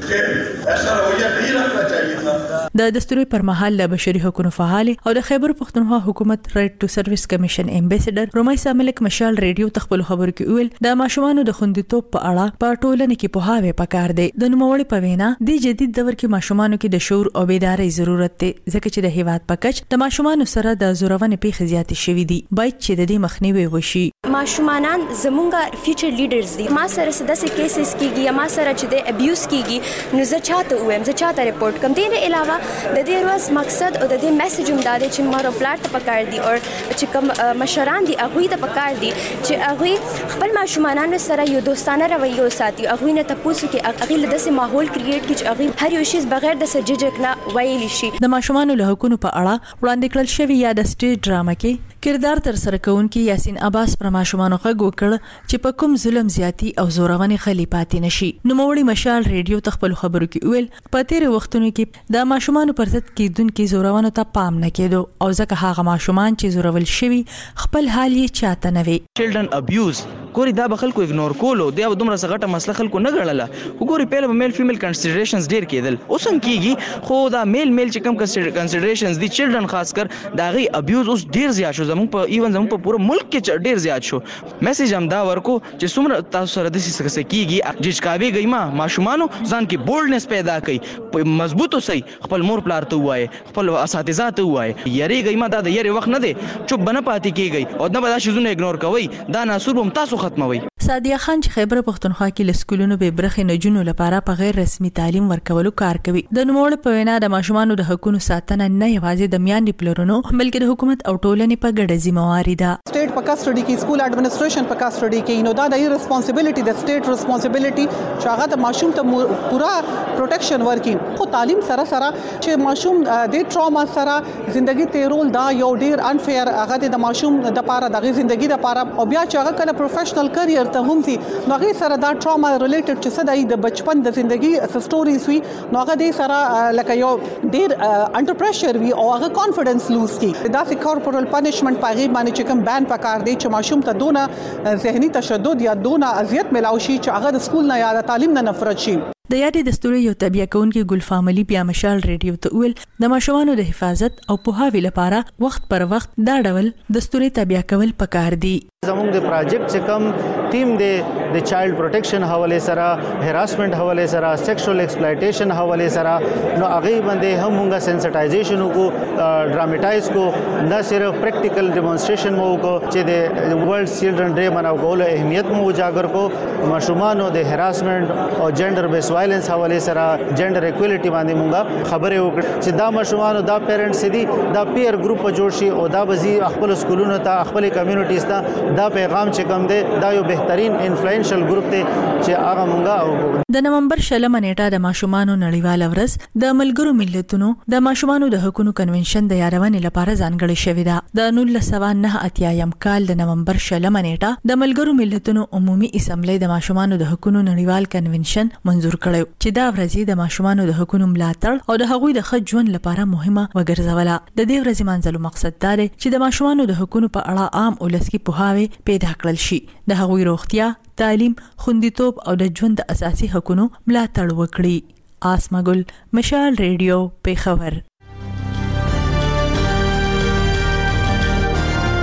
د دستوري پر مهال د بشري حقوقو فعال او د خیبر پښتونخوا حکومت رائټ ټو سرویس کمیشن امبیسډر رومایسا ملک مشال ریډیو تخپل خبرو کې ویل د ماشومانو د خوندیتوب په اړه په ټولنه کې پوهاوی پکار دی. د نوموړي په وینا د جدید دور کې ماشومانو کې د شعور او بیدارۍ ضرورت دی ځکه چې د هیواد پکچ د ماشومانو سره د زورونې پیښې زیاتې شوې دي. باید چې د دې مخنیوي وشي. ماشومان زمونږه فیوچر لیډرز دي. ما سره سداسې کیسز کیږي، ما سره چې د ابیوز کیږي نو زه چاته وایم، زه چاته ریپورت کوم. دې نه علاوه د دې ورځ مقصد او د دې میسج هم دا دی چې مور او پلار ته پکار دي او چې کوم مشران دي هغوی ته پکار دي چې هغوی خپل ماشومانانو سره یو دوستانه رویه وساتي. هغوی نه تاسو کې هغوی له داسې ماحول کریټ کړي چې هغوی هر یو شی بغیر د سججک نه ویلی شي. د ماشومانو له حقوقو په اړه وړاندې کړل شوی یا د سټیج ډراما کې کردار تر سره کوونکی یاسین عباس پر ماشومانو غږ وکړ چې په کوم ظلم زیاتی او زورونې خلی پاتې نشي. نوموړي مشال ریډیو تخپل خبرو کې ویل په تیر وختونو کې د ماشومانو پر ضد کېدونکو زورونو ته پام نه کېدو او ځکه هغه ماشومان چې زورول شوي خپل حال یې چاته نه وي. چلډرن ابیوز ګوري دا به خلکو اګنور کولو دی او دومره سغټه مسله خلکو نه ګڼله. وګوري پیله به میل فیمیل کنسیډریشنز ډیر کېدل، اوس هم کېږي خو دا میل میل چې کم کنسیډریشنز دي چلډرن خاص کر دا غي ابیوز اوس ډیر زیات شو. زموږ په ایون زموږ په پوره ملک کې ډیر زیات شو. میسج هم دا ورکو چې څومره تاسو سره د څه څه کېږي ججکاوي گئی ما ماشومانو ځان کې بولډنس پیدا کړي، مضبوط اوسئ، خپل مور پلار ته وایي، خپل اساتذه ته وایي. یریږئ ما دا د یری وخت نه دی، چوپ بنه پاتې کېږئ او نه به دا شیزونه اګنور کوئ. دا ناسور هم تاسو ختموي. سادیه خان چې خیبر پښتونخوا کې لسکولونو به برخې نجونو لپاره په غیر رسمي تعلیم ورکولو کار کوي. د نوموړي په وینا د ماشومانو د حقوقو ساتنه نه یوازې د میاندې پلرونو بلکې د حکومت او ټولنې په ګډه ذمہواري ده. سټیټ په کسټډي کې، سکول اډمنسټریشن په کسټډي کې، نو دا د ریسپانسیبিলিټي د سټیټ ریسپانسیبিলিټي چې هغه د ماشوم ته پورا پروټیکشن ورکړي. خو تعلیم سره سره چې ماشوم د ټراما سره ژوندۍ تیرول دا یو ډیر انفیر هغه د ماشوم د لپاره د ژوندۍ لپاره او بیا چې هغه کله پروفیشنل کرییر ته هم سي نو هغه سره دا ټراما ریلیټډ چې څه د بچپن د ژوندۍ سټوريز وي نو هغه د سره لکه یو ډیر انډر پریشر وي او هغه کانفیډنس لوز کی. دا سي کارپورل پنیشمنت پاغي باندې چې کوم بان پکار دی چې ماشوم ته دونه ذهني تشدد یا دونه اذیت ملاوي شي چې هغه د سکول نه یا د تعلیم نه نفرت شي. د یادې دستوري یو تبیا کوونکی ګلفاملی بیا مشال ریډیو ته ویل د ماشومانو د حفاظت او پوهاوی لپاره وخت پر وخت دا ډول دستوري تبیا کول پکار دي. زموږ د پروجیکټ چې کوم ټیم دی د چایلډ پروټیکشن حواله سره، هراسمنت حواله سره، سیکشوال ایکسپلایټیشن حواله سره نو هغه باندې هم موږ سنسټایزیشن وکړو، ډرامټایز کو، نه صرف پریکټیکل ډیمونستریشن مو وکړو چې د ورلد چلډرن ډے مناو کولو اهمیت مو اجاگر کو. ماشومانو د هراسمنت او جنډر بیس وایلنس حواله سره، جنډر ایکوالټي باندې موږ خبرې وکړو چې دا ماشومانو دا پیرنټس دي دا پیر ګروپ جوړ شي او دا بزی خپل سکولونو ته خپل کمیونټیز ته دا پیغام چې کوم دی دا یو بهترین انفلوئنشل ګروپ دی چې هغه مونږه. د نومبر شلمه نیټه د ماشومانو نړیواله ورځ د ملګرو ملتونو د ماشومانو د حقوقو کنونشن د یادونې لپاره ځانګړې شوې ده. د نولس سوه نه اتیا یم کال د نومبر شلمه نیټه د ملګرو ملتونو عمومي اسمبلی د ماشومانو د حقوقو نړیوال کنونشن منظور کړو چې دا ورځ د ماشومانو د حقوقو ملاتړ او د هغوی د ښه ژوند لپاره مهمه وګرځوله. د دې ورځې منځلو مقصد دا دی چې د ماشومانو د حقوقو په اړه عام ولس کې پوهاوی پیدا کړل شي، د هغوی روغتیا، تعلیم، خوندیتوب او د ژوند د اساسي حقوقو ملاتړ وکړي. آسما ګل، مشال ریډیو، پیښور.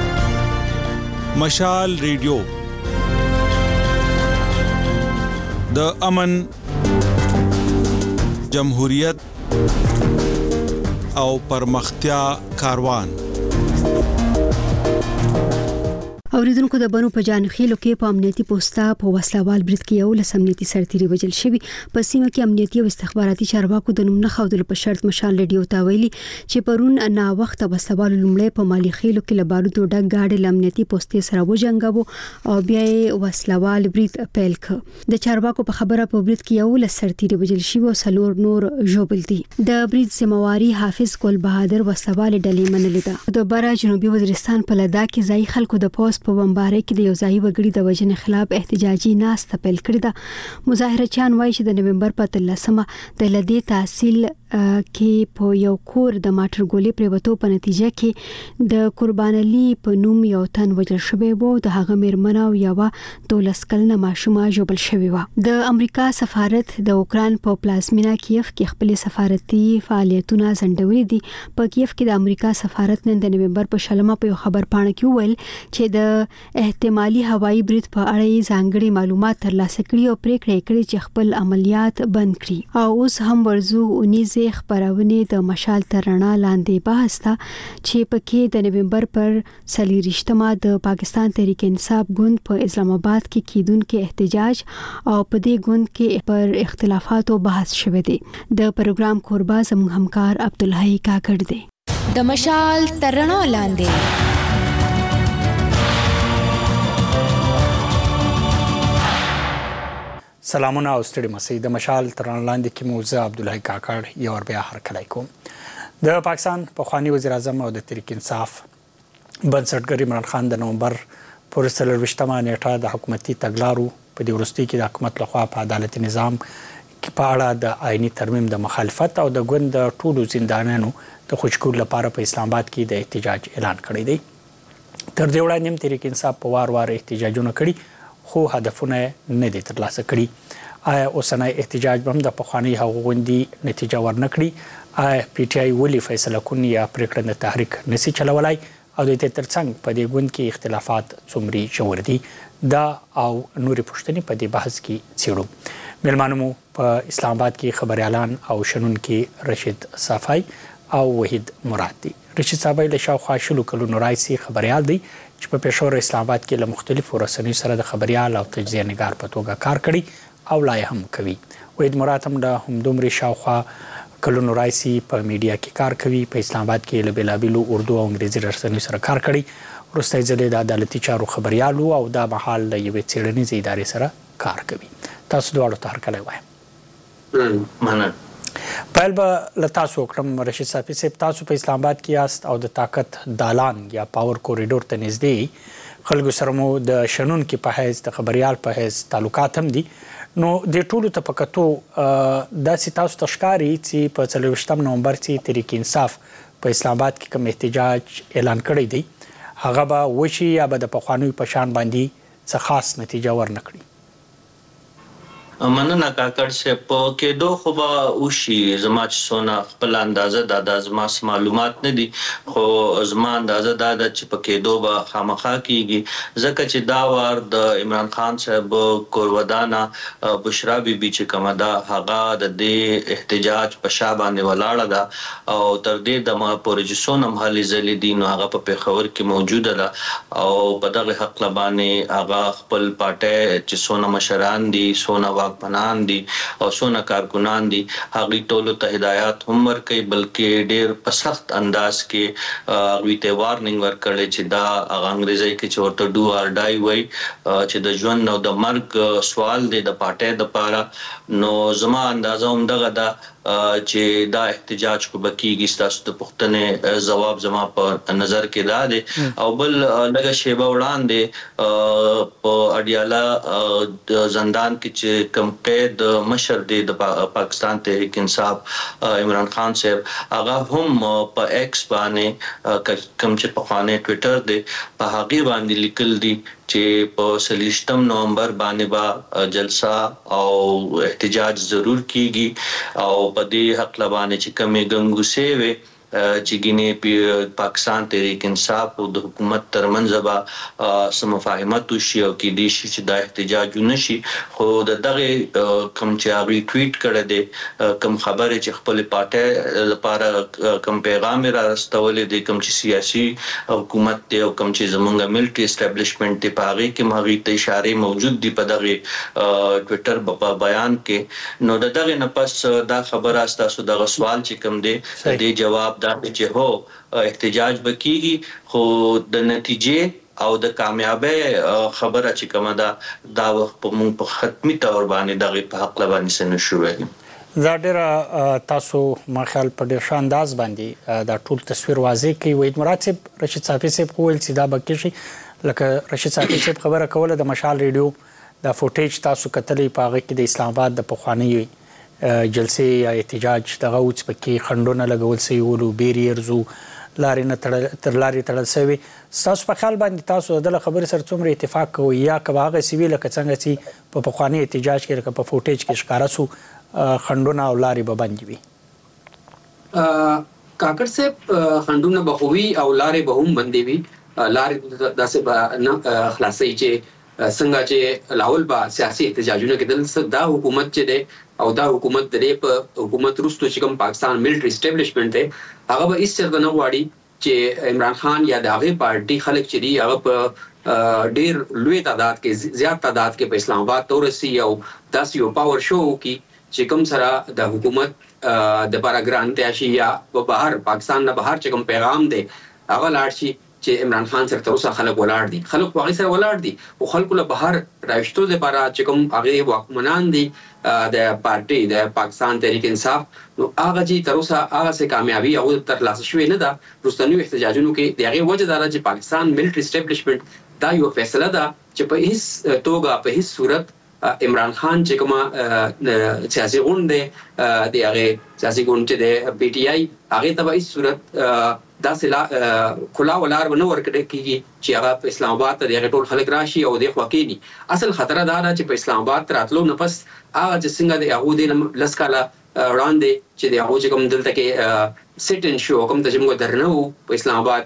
مشال ریډیو د امن، جمهوریت او پرمختیا کاروان. اوریدونکو د بنو په جانخیلو کې په امنیتي پوسټا په وسلوال برید کې یو لس امنیتي سرتیري وژل شوی. په سیمه کې امنیتي او استخباراتي چارواکو د نوم نه خودلو په شرط مشال ریډیو ته ویلي چې پرون نا وخت وسلوال لومړی په مالی خیلو کې لبارودو ډک گاډي لامنیتي پوسټې سره وجنګاو او بیا یې وسلوال برید پیل کړ. د چارواکو په خبره په برید کې یو لس سرتیري وژل شوی او څلور نور ژوبل دي. د برید سیمواري حافظ ګل بهادر وسلوال ډلې منلې ده. د بارا جنوبي وزیرستان په لدا کې ځای خلکو د پوسټ په بمبارۍ کې د یو ځای وګړي د وژنې خلاف احتجاجي ناسته پیل کړې ده. مظاهرچیان وایي چې د نومبر په اتلسمه د لدې تحصیل کې په یو کور د ماټر ګولې پریوتو په نتیجه کې د قربان علي په نوم یو تن وژل شوی و. د هغه میرمن او یو دولس کلنه ماشومه ژوبل شوی و. د امریکا سفارت د اوکران په پلازمینا کیف کې خپل سفارتي فعالیتونه ځنډولې دي. په کیف کې د امریکا سفارت نن د نومبر په شلمه په خبر پاڼه کې ویل چې د احتمالي هوایي برید په اړه ځانګړي معلومات ترلاسه کړي او پریکړه کړې چې خپل عملیات بند کړي. او اوس هم ورزو اونیزه خبرونه د مشال ترنا لاندې بحث تا چې پکې د نومبر پر څلورشتمه د پاکستان تحریک انصاف ګوند په اسلام آباد کې کیدونکو احتجاج او په دې ګوند کې پر اختلافاتو بحث شوه دی. د پروګرام کوربا زموږ همکار عبدالحی کاکړ دی. د مشال ترنا لاندې سلامونه او ستړي مسئ. د مشال ترنا لاندې کې موزه عبدالحی کاکړ یو ور بیا هرکلی کوم. د پاکستان پخوانی وزیر اعظم او د تحریک انصاف بنسټګر عمران خان د نومبر پر څلرویشتمه نیټه د حکومتي تګلارو په دې وروستي کې د حکومت لخوا په عدالتي نظام کې په اړه د آئینی ترمیم د مخالفت او د ګوند د ټولو زندانیانو د خوشکور لپاره په اسلام آباد کې د احتجاج اعلان کړی دی. تر دې وړاندې هم تحریک انصاف په وار وار احتجاجونه کړي خو هدفونه نه دي ترلاسه کړي. آیا اوسنی احتجاج هم د پخوانی هغو غوندې نتیجه ورنکړي؟ آیا پی ټی آی ولې فیصله کون یا پریکړه تحریک نسی چلولای او د دې ترڅنګ په دې ګوند کې اختلافات څومره ژور دي؟ دا او نورې پوښتنې په دې بحث کې څېړو. مېلمانه مو په اسلام آباد کې خبريالان او شنونکي رشید صافی او وحید مراد دي. رشید صافی له شاوخوا شلو کلونو راځي خبريال دی چې په پېښور اسلام آباد کې له مختلفو رسنیو سره د خبريال او تجزیه نگار په توګه کار کړی او لا هم کوي. وحید مراد هم د همدومره شاوخوا کلونو راځي په میډیا کې کار کوي. په اسلام آباد کې له بېلابېلو اردو او انګریزي رسنیو سره کار کړی. وروستی ځل د عدالتي چارو خبريالو او دا مهال له یوې څېړنیزې ادارې سره کار کوي. تاسو دواړو ته هرکلی وایم. مننه. پیل به له تاسو وکړم رشید صافی صاحب. تاسو په اسلام آباد کې یاست او د طاقت دالان یا پاور کوریډور ته نږدې خلکو سره مو د شنونکي په حیث د خبريال په حیث تعلقات هم دي. نو د ټولو ته په کتو داسې تاسو ته ښکاري چې په څلرویشتم نومبر چې تحریک انصاف په اسلام آباد کې کوم احتجاج اعلان کړی دی هغه به وشي یا به د پخوانیو په شان باندې څه خاص نتیجه ورنکړي؟ مننه کاکړ صاحب. په کېدو خو به وشي. زما چې څونه خپل اندازه دا د زما معلومات نه دي خو زما اندازه دا ده چې په کېدو به خامخا کیږي ځکه چې دا وار د عمران خان صاحب کورودانه بشرا بی بی چې کومه ده هغه د دې احتجاج په شا باندې ولاړه ده او تر دې د ما پورې چې څونه محلي ځلې دي نو هغه په پېښور کې موجوده ده او په دغه حق باندې هغه خپل پارټۍ چې څونه مشران دي څونه واکمنان دي او څونه کارکونان دي هغوی ټولو ته هدایات هم ورکوي بلکې ډېر په سخت انداز کې هغوی ته وارننګ ورکړی چې دا هغه انګریزي کې چې ورته ډو آر ډای وایي چې د ژوند او د مرګ سوال دی د پارټۍ دپاره. نو زما اندازه همدغه ده چې دا احتجاج خو به کېږي. ستاسو د پوښتنې ځواب زما په نظر کې دا دی. او بل لږه شیبه وړاندې په اډیاله زندان کې چې کوم قید مشر دی د پاکستان تحریک انصاف عمران خان صاحب هغه هم په ایکس باندې کوم چې پخوانی ټویټر دی په هغې باندې لیکل دي چې په څلوېښتم نومبر باندې به جلسه او احتجاج ضرور کیږي او په دې حق باندې چې کومې ګنګوسې وي چې ګینه پاکستان تحریک انصاف او د حکومت ترمنځ به سمفاهمت وشي او کې دي چې د احتجاج نشي. خو د دغه کم چې هغه ټویټ کړی دی کم خبره چې خپل پارټي لپاره کم پیغام را رسولې دی کم چې سیاسي حکومت دی او کم چې زمونږ ملټری اسټابلیشمنت دی په هغه کې ماغي ته اشاره موجود دی په دغه ټویټر په بیان کې. نو دغه نه پس دا خبره تاسو دغه سوال چې کوم دی د جواب دا چې هو احتجاج وکړي خو د نتیجې او د کامیابی خبره چې کومه دا دا وخت په مونږ په ختمي تور باندې دغه په حق لبانې سن شوې. زه ډېر تاسو ما خیال په ډېر ښه انداز باندې دا ټول تصویر واضح کوي. وحید مراد صاحب رشید صافي صاحب وویل چې دا به کېږي لکه رشید صافي صاحب خبره کوله د مشال ریډیو دا فوټیج تاسو کتلې په هغه کې د اسلام آباد د پخواني جلسې یا احتجاج دغه اوس پکې خندونه لګول سوي ولو بیریرز لارې نه تر لارې تړل سوي. تاسو په خیال باندې تاسو د خبرې سره څومره اتفاق کوئ یا که هغه سوي لکه څنګه چې په پخواني احتجاج کې لکه په فوټیج کې ښکاره سو خندونه او لارې به بندې وي؟ کاکړ صاحب خندونه به وي او لارې به هم بندې وي. لارې داسې به نه خلاصوي چې څنګه چې لاول به سیاسي احتجاجونه کېدل. دا حکومت چې دی او دا حکومت د دې په حکومت وروسته چې کوم پاکستان ملټری اسټابلیشمنت دی هغه به هیڅ چېرته نه غواړي چې عمران خان یا د هغې پارټي خلک چې دي هغه په ډېر لوی تعداد کې زیات تعداد کې په اسلام آباد ته ورسي او داسې یو پاور شو وکړي چې کوم سره د حکومت د لپاره ګرانتیا شي یا په بهر پاکستان نه بهر چې کوم پیغام دی هغه لاړ شي چې عمران خان سره تر اوسه خلک ولاړ دي. خلک په هغې سره ولاړ دي او خلکو له بهر راویشتو دپاره چې کوم هغې واکمنان دي د پارټي د پاکستان تحریک انصاف نو هغه چې تر اوسه هغسې کامیابي هغوی ته ترلاسه شوې نه ده. وروستنیو احتجاجونو کې د هغې وجه دا ده چې پاکستان ملټري اسټابلیشمنټ دا یو فیصله ده چې په هیڅ توګه په هیڅ صورت عمران خان چې کومه سیاسي غونډ دی د هغې سیاسي غونډ چې دی پی ټي آی هغې ته به هیڅ صورت داسې کلا ولار به نه ورکړی کېږي چې هغه په اسلام آباد ته د هغې ټول خلک راشي او دې خوا کېني. اصل خطره دا ده چې په اسلام آباد ته راتلو نه پس هغه چې څنګه د هغو دې نه لس کاله وړاندې چې د هغو چې کوم دلته کې سیټ ان شو کوم ته چې موږ درنه وو په اسلام آباد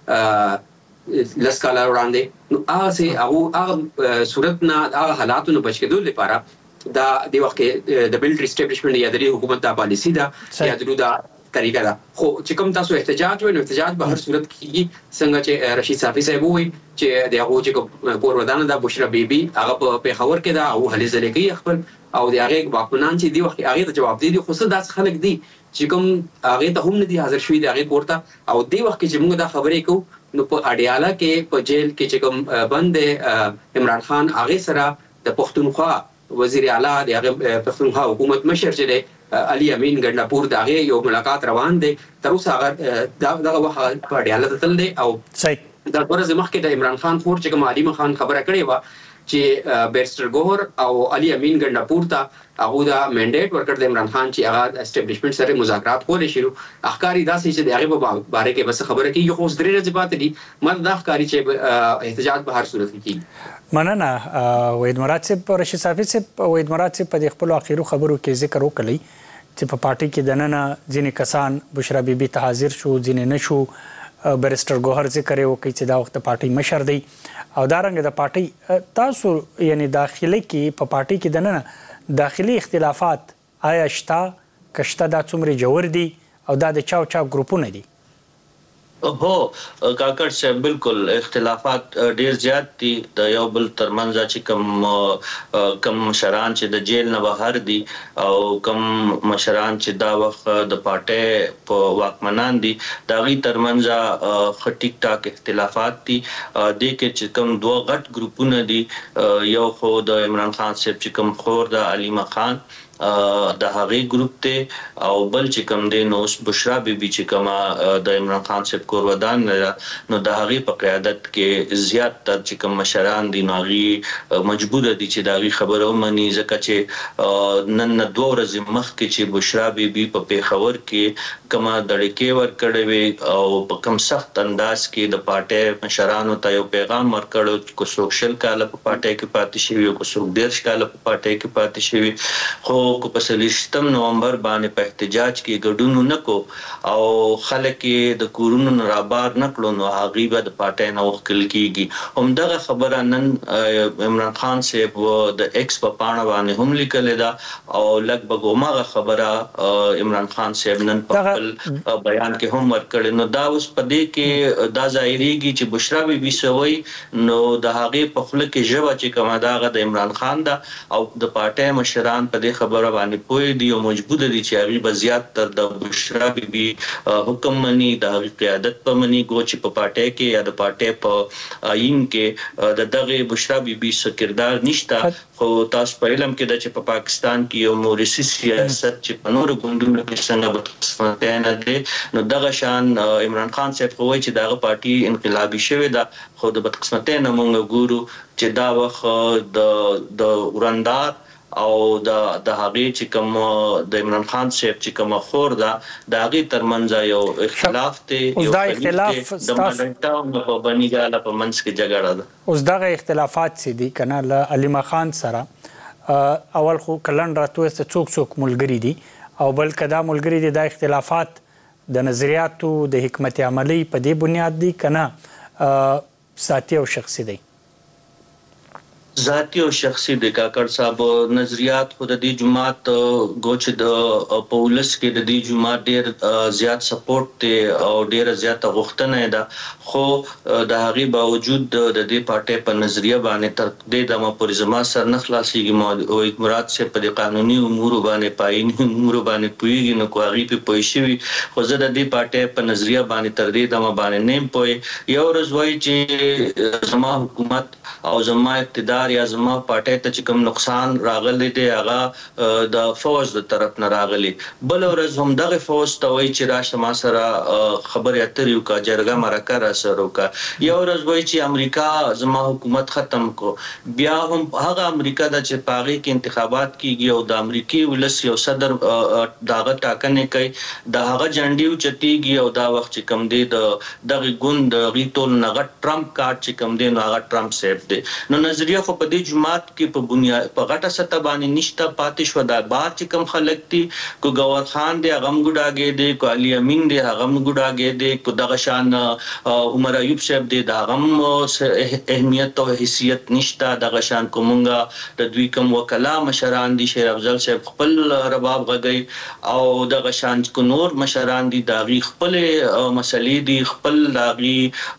کې لس کاله وړاندې نو هغسې هغو هغه صورت نه هغه حالاتو نه بچ کېدو لپاره دا د وخت کې د ملټري اسټابلیشمنټ یا د دې حکومت دا پالیسي ده یا د دا طریقه ده. خو چې کوم تاسو احتجاج وایي نو احتجاج به هر صورت کېږي څنګه چې رشید صافي صاحب ووایي چې د هغو چې کوم کور ودانه ده بشرا بیبي هغه په پېښور کې ده او هلې ځلې کوي خپل او د هغې واکمنان چې دي وخت هغې ته جواب دی دي خو څه داسې خلک دي چې کوم هغې ته هم نه دي حاضر شوي د هغې کور ته او دې وخت کې چې موږ دا خبرې کوو نو په اډیاله کې په جیل کې چې کوم بند دی عمران خان هغې سره د پښتونخوا وزیر اعلی د هغې پښتونخوا حکومت مشر چې دی علي امین ګنډاپور د هغې یو ملاقات روان دی. تر اوسه هغه دغه وخت په اډیاله ته تللی او دا دوه ورځې مخکې د عمران خان خور چې کوم علي خان خبره کړې وه چې بیرسټر ګوهر او علي امین ګنډاپور ته هغو دا منډیټ ورکړ د عمران خان چې هغه اسټابلیشمنټ سره مذاکرات کولی شي. ښکاري داسې چې د هغې په باره کې بس خبره کېږي خو اوس درې ورځې پاتې دي ما دا ښکاري چې احتجاج به هر صورت کې کېږي. مننه وحید مراد صاحب. رشید صافي صاحب وحید مراد صاحب په دې خپلو اخرو خبرو کې ذکر وکړی چې په پارټي کې دننه ځینې کسان بشرا بیبي ته حاضر شو ځینې نه شو. بیرسټر ګوهر ذکر یې وکړي چې دا وخت د پارټي مشر دی او دارنګه د پارټي تاسو یعنی داخلي کې په پارټي کې دننه داخلي اختلافات آیا شته که شته دا څومره ژور دي او دا د چاو چاو ګروپونه دي؟ هو کاکړ صاحب بالکل اختلافات ډیر زیات دي د یو بل ترمنځ چې کم کم مشران چې د جیل نه بهر دي او کم مشران چې دا وخت د پارټي په واکمنان دي دا غي ترمنځ خټیک ټاک اختلافات دي د کې چې کم دوه غټ ګروپونه دي یو خو د عمران خان صاحب چې کم خور د علیمه خان د هغې ګروپ ته او بل چې کوم دی نو بشرا بیبي چې کومه د عمران خان صاحب کور ودان نو د هغې په قیادت کې زیات تر چې کوم مشران دي نو هغې مجبوره دي چې د هغې خبره ومني ځکه چې نن نه دوه ورځې مخکې چې بشرا بیبي په پېښور کې کومه دړیکې ورکړې وې او په کوم سخت انداز کې د پارټۍ مشرانو ته یو پیغام ورکړی چې که څوک شل کاله په پارټۍ کې پاتې شوي او که څوک دېرش کاله په پارټۍ کې پاتې شوي خو کو په سلیشتم نومبر باندې په احتجاج کې ګډون نکو او خلک د کورونو رابار نکړو نو هغه به د پارټۍ نه وکړل کیږي هم دغه خبره نن عمران خان صاحب د ایکس په پاڼه باندې هم لیکل دا او لګبګ همغه خبره عمران خان صاحب نن په خپل بیان کې هم ورکړل نو دا اوس په دې کې دا ظاهريږي چې بشرا بي بي سوي نو د هغه په خپل کې ژبه چې کومه داغه د عمران خان دا او د پارټۍ مشران په دې خبره باندې پوي دي او مجبور دي چې هغه به زیات تر د بشرا بي بي حکم مني د قیادت په مني ګو چې په پارټۍ کې یا د پارټۍ په آئین کې د دغه بشرا بي بي سکردار نشته خو تاسو په علم کې د چې په پاکستان کې یو مورثي سیاست چې په نورو ګوندونو کې څنګه بدقسمتۍ نه دی نو دغه شان عمران خان صاحب خو وایي چې دغه پارټي انقلابي شوې ده خو د بدقسمتۍ نه مونږ ګورو چې دا وخت د د ورندار او د د هغه چې کوم د عمران خان صاحب چې کوم خور ده د هغه ترمنځ یو اختلاف ته یو اختلاف د مالټاو په بنیګاله په منځ کې جګړه ده اوس دغه اختلافات سي دي کنه له علیما خان سره اول خو کلن راتوي څوک څوک ملګری دي او بل کدا ملګری دي د اختلافات د نظریاتو د حکمت عملی په دې بنیاد دي کنه ذاتی او شخصي دي ذاتی او شخصي د کاکړ صاحب نظریات خو د دې جماعت ګوچ د پولیس کې د دې جماعت ډیر زیات سپورټ ته او ډیر زیات غوښتنه ده خو د هغه باوجود د دې پارټۍ په نظریه باندې تر دې دمه پورې زما سر نه خلاصيږي او مراد سے په قانوني امور باندې پاین امور باندې پویږي نو کوغي په پوښوي خو زه د دې پارټۍ په نظریه باندې تر دې دمه باندې نیم پوي یو ورځ وایي چې زما حکومت او زما اقتدار یا زما پارټۍ ته چې کوم نقصان راغلی دی هغه د فوج د طرف نه راغلی بل ورځ هم دغه فوج ته وایي چې راشه ما سره خبرې اترې وکړه جرګه مرکه را سره وکړه یو ورځ وایي چې امریکا زما حکومت ختم کو بیا هم هغه امریکا د چې پاغي کې انتخابات کیږي او د امریکای ولس یو صدر داغه ټاکنه کوي د هغه جنډیو چتیږي او دا وخت چې کوم دی د دغه ګوند غیتول نغټ ټرمپ کارت چې کوم دی نو هغه ټرمپ سیف دی نو نظریه خو په دې جماعت کې په بنیاد په غټه سطح باندې نشته پاتې شو دا بار چې کم خلک دي کو گوهر خان دی هغه ګډاګې دی کو علي امین دی هغه ګډاګې دی کو دغه شان عمر ایوب صاحب دی دا غم اهمیت او حیثیت نشته دغه شان کومنګا د دوی کوم وکلا مشران دي شیر افضل صاحب خپل رباب غږی او دغه شان کو نور مشران دي داغي خپل مسلې دي خپل داغي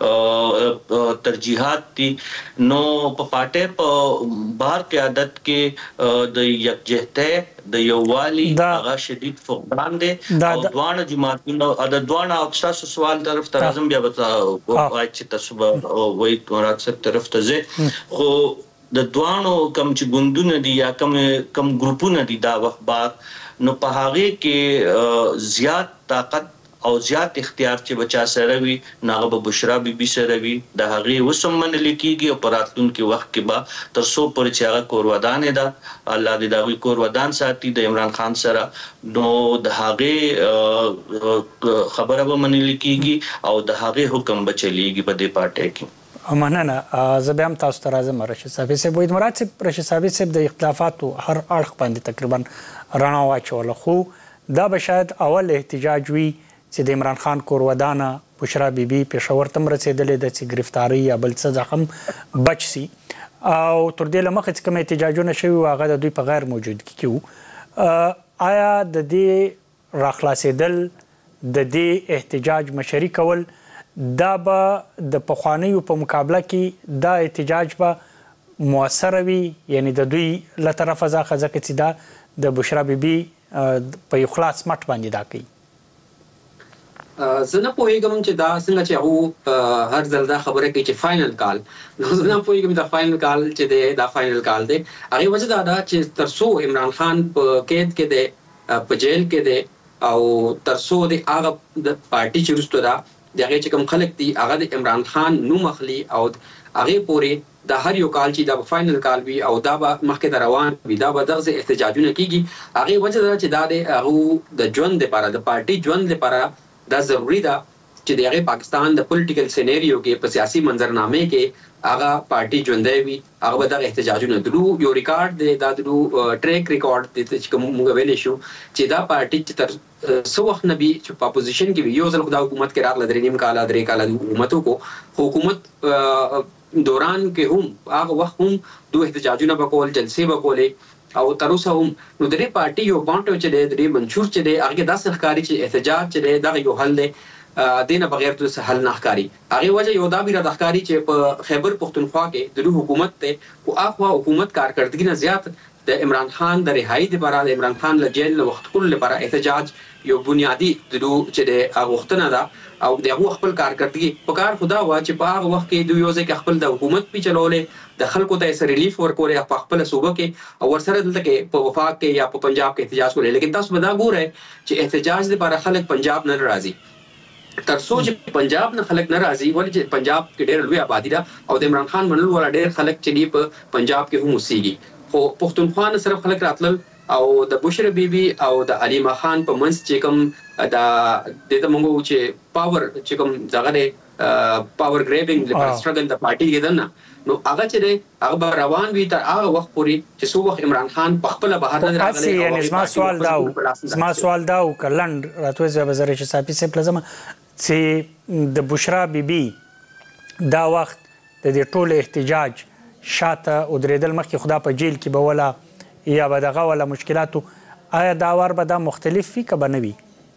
ترجیحات دي نو په پټه په بار قیادت کې د یکجهته د یووالي هغه شدید فقدان دي او دوه جماعتونو د دوه اقصاص سوال طرف ته اعظم بیا وتا وای چې تاسو وای مراد صاحب طرف ته زه خو د دوانو کم چې ګوندونه دي یا کم کم ګروپونه دي دا وخت بعد نو په هغه کې زیات طاقت او زیات اختیار چې بچا سره وي ناغه به بشرا بي بي سره وي د هغه وسمن لیکيږي او پراتون کې وخت کې با تر سو پر چې هغه کور ودان ده الله دې دا وی کور ودان ساتي د عمران خان سره نو د هغه خبره به من لیکيږي او د هغه حکم بچليږي په دې پارټي کې مننه زه به هم تاسو ته راځم رشید صاحب سه وید مراد صاحب رشید صاحب سه د اختلافاتو هر اړخ باندې تقریبا رڼا واچول خو دا به شاید اول احتجاج وی چې د عمران خان کور ودانه بشرا بي بي پېښور تم رسیدلې د چې گرفتاری یا بل څه زخم بچ سي او تر دې لمخه چې کوم احتجاجونه شوي هغه د دوی په غیر موجودګي کې آیا د دې راخلاصېدل د دې احتجاج مشري کول دا به د پخوانیو په مقابله کې دا احتجاج به مؤثر وي یعنی د دوی له طرفه ځکه چې دا د بشرا بي بي په یو خلاص مټ باندې دا کوي زه نه پوهیږم چې دا څنګه چې هغه هر ځل دا خبره کوي چې فائنل کال نو زه نه پوهیږم دا فائنل کال چې دی دا فائنل کال دی هغه وجه دا ده چې ترسو عمران خان په قید کې دی په جیل کې دی او ترسو د هغه د پارټي چې رسټو دا دغه چې کوم خلک دي هغه د عمران خان نو مخلي او هغه پورې د هر یو کال چې دا فائنل کال وي او دا به مخکې روان وي دا به دغه احتجاجونه کیږي هغه وجه دا چې دا د هغه د ژوند لپاره د پارټي ژوند لپاره دا ضروری ده چې دغه پاکستان د پولیټیکل سینریو کې په سیاسي منظرنامه کې هغه پارټي ژوندۍ وي هغه به د احتجاجونو درو یو ریکارډ دی دا درو ټریک ریکارډ دی چې کوم موږ ویلې شو چې دا پارټي چې تر څو وخت نه وي چې په اپوزیشن کې وي یو ځل خدای حکومت کې راغله درې نیم کاله درې کاله حکومتو کو حکومت دوران کې هم هغه وخت هم دوه احتجاجونه وکول جلسې وکولې او تر اوسه هم نو درې پارټي یو بانټو چې د درې منشور چې د هغه داسې ښکاری چې احتجاج چې دا یو حل دی دینه بغیر د حل نه ښکاری هغه وجه یو دا بیره د ښکاری چې په خیبر پختونخوا کې د حکومت ته او اخوا حکومت کارکړدګي نه زیات د عمران خان د رهایی لپاره د عمران خان له جیل وخت کول لپاره احتجاج یو بنیادی د چې د اغوښتنه ده او د هغه خپل کارکړدګي په کار خدا وا چې په هغه وخت کې دوی یوځه کې خپل د حکومت پی چلولې د خلکو ته سره ریلیف ورکولې په خپل صوبه کې او ورسره دلته کې په وفاق کې یا په پنجاب کې احتجاج کولې لیکن تاسو به دا ګورئ چې احتجاج لپاره خلک پنجاب نه راځي تر څو چې پنجاب نه خلک نه راځي ولې چې پنجاب کې ډېر لوی آبادی ده او د عمران خان منلو ولا ډېر خلک چې په پنجاب کې هم اوسېږي خو پښتونخوا نه صرف خلک راتلل او د بشر بیبي او د علیما خان په منځ چې کوم دا د موږ چې پاور چې کوم ځای دی پاور ګریبینګ لپاره سټرګل د پارټي کې دنه نو هغه چې هغه روان وي تر هغه وخت پورې چې څو وخت عمران خان په خپل بهر نه راغلی یعنی زما سوال دا زما سوال دا کلند راتوي زه وزیر شصافي سه پلازم چې د بشرا بیبي دا وخت د دې ټول احتجاج شاته او درېدل مخکې خدا په جیل کې به ولا یا به دغه ولا مشکلاتو آیا دا وار به دا مختلف وي که به نه وي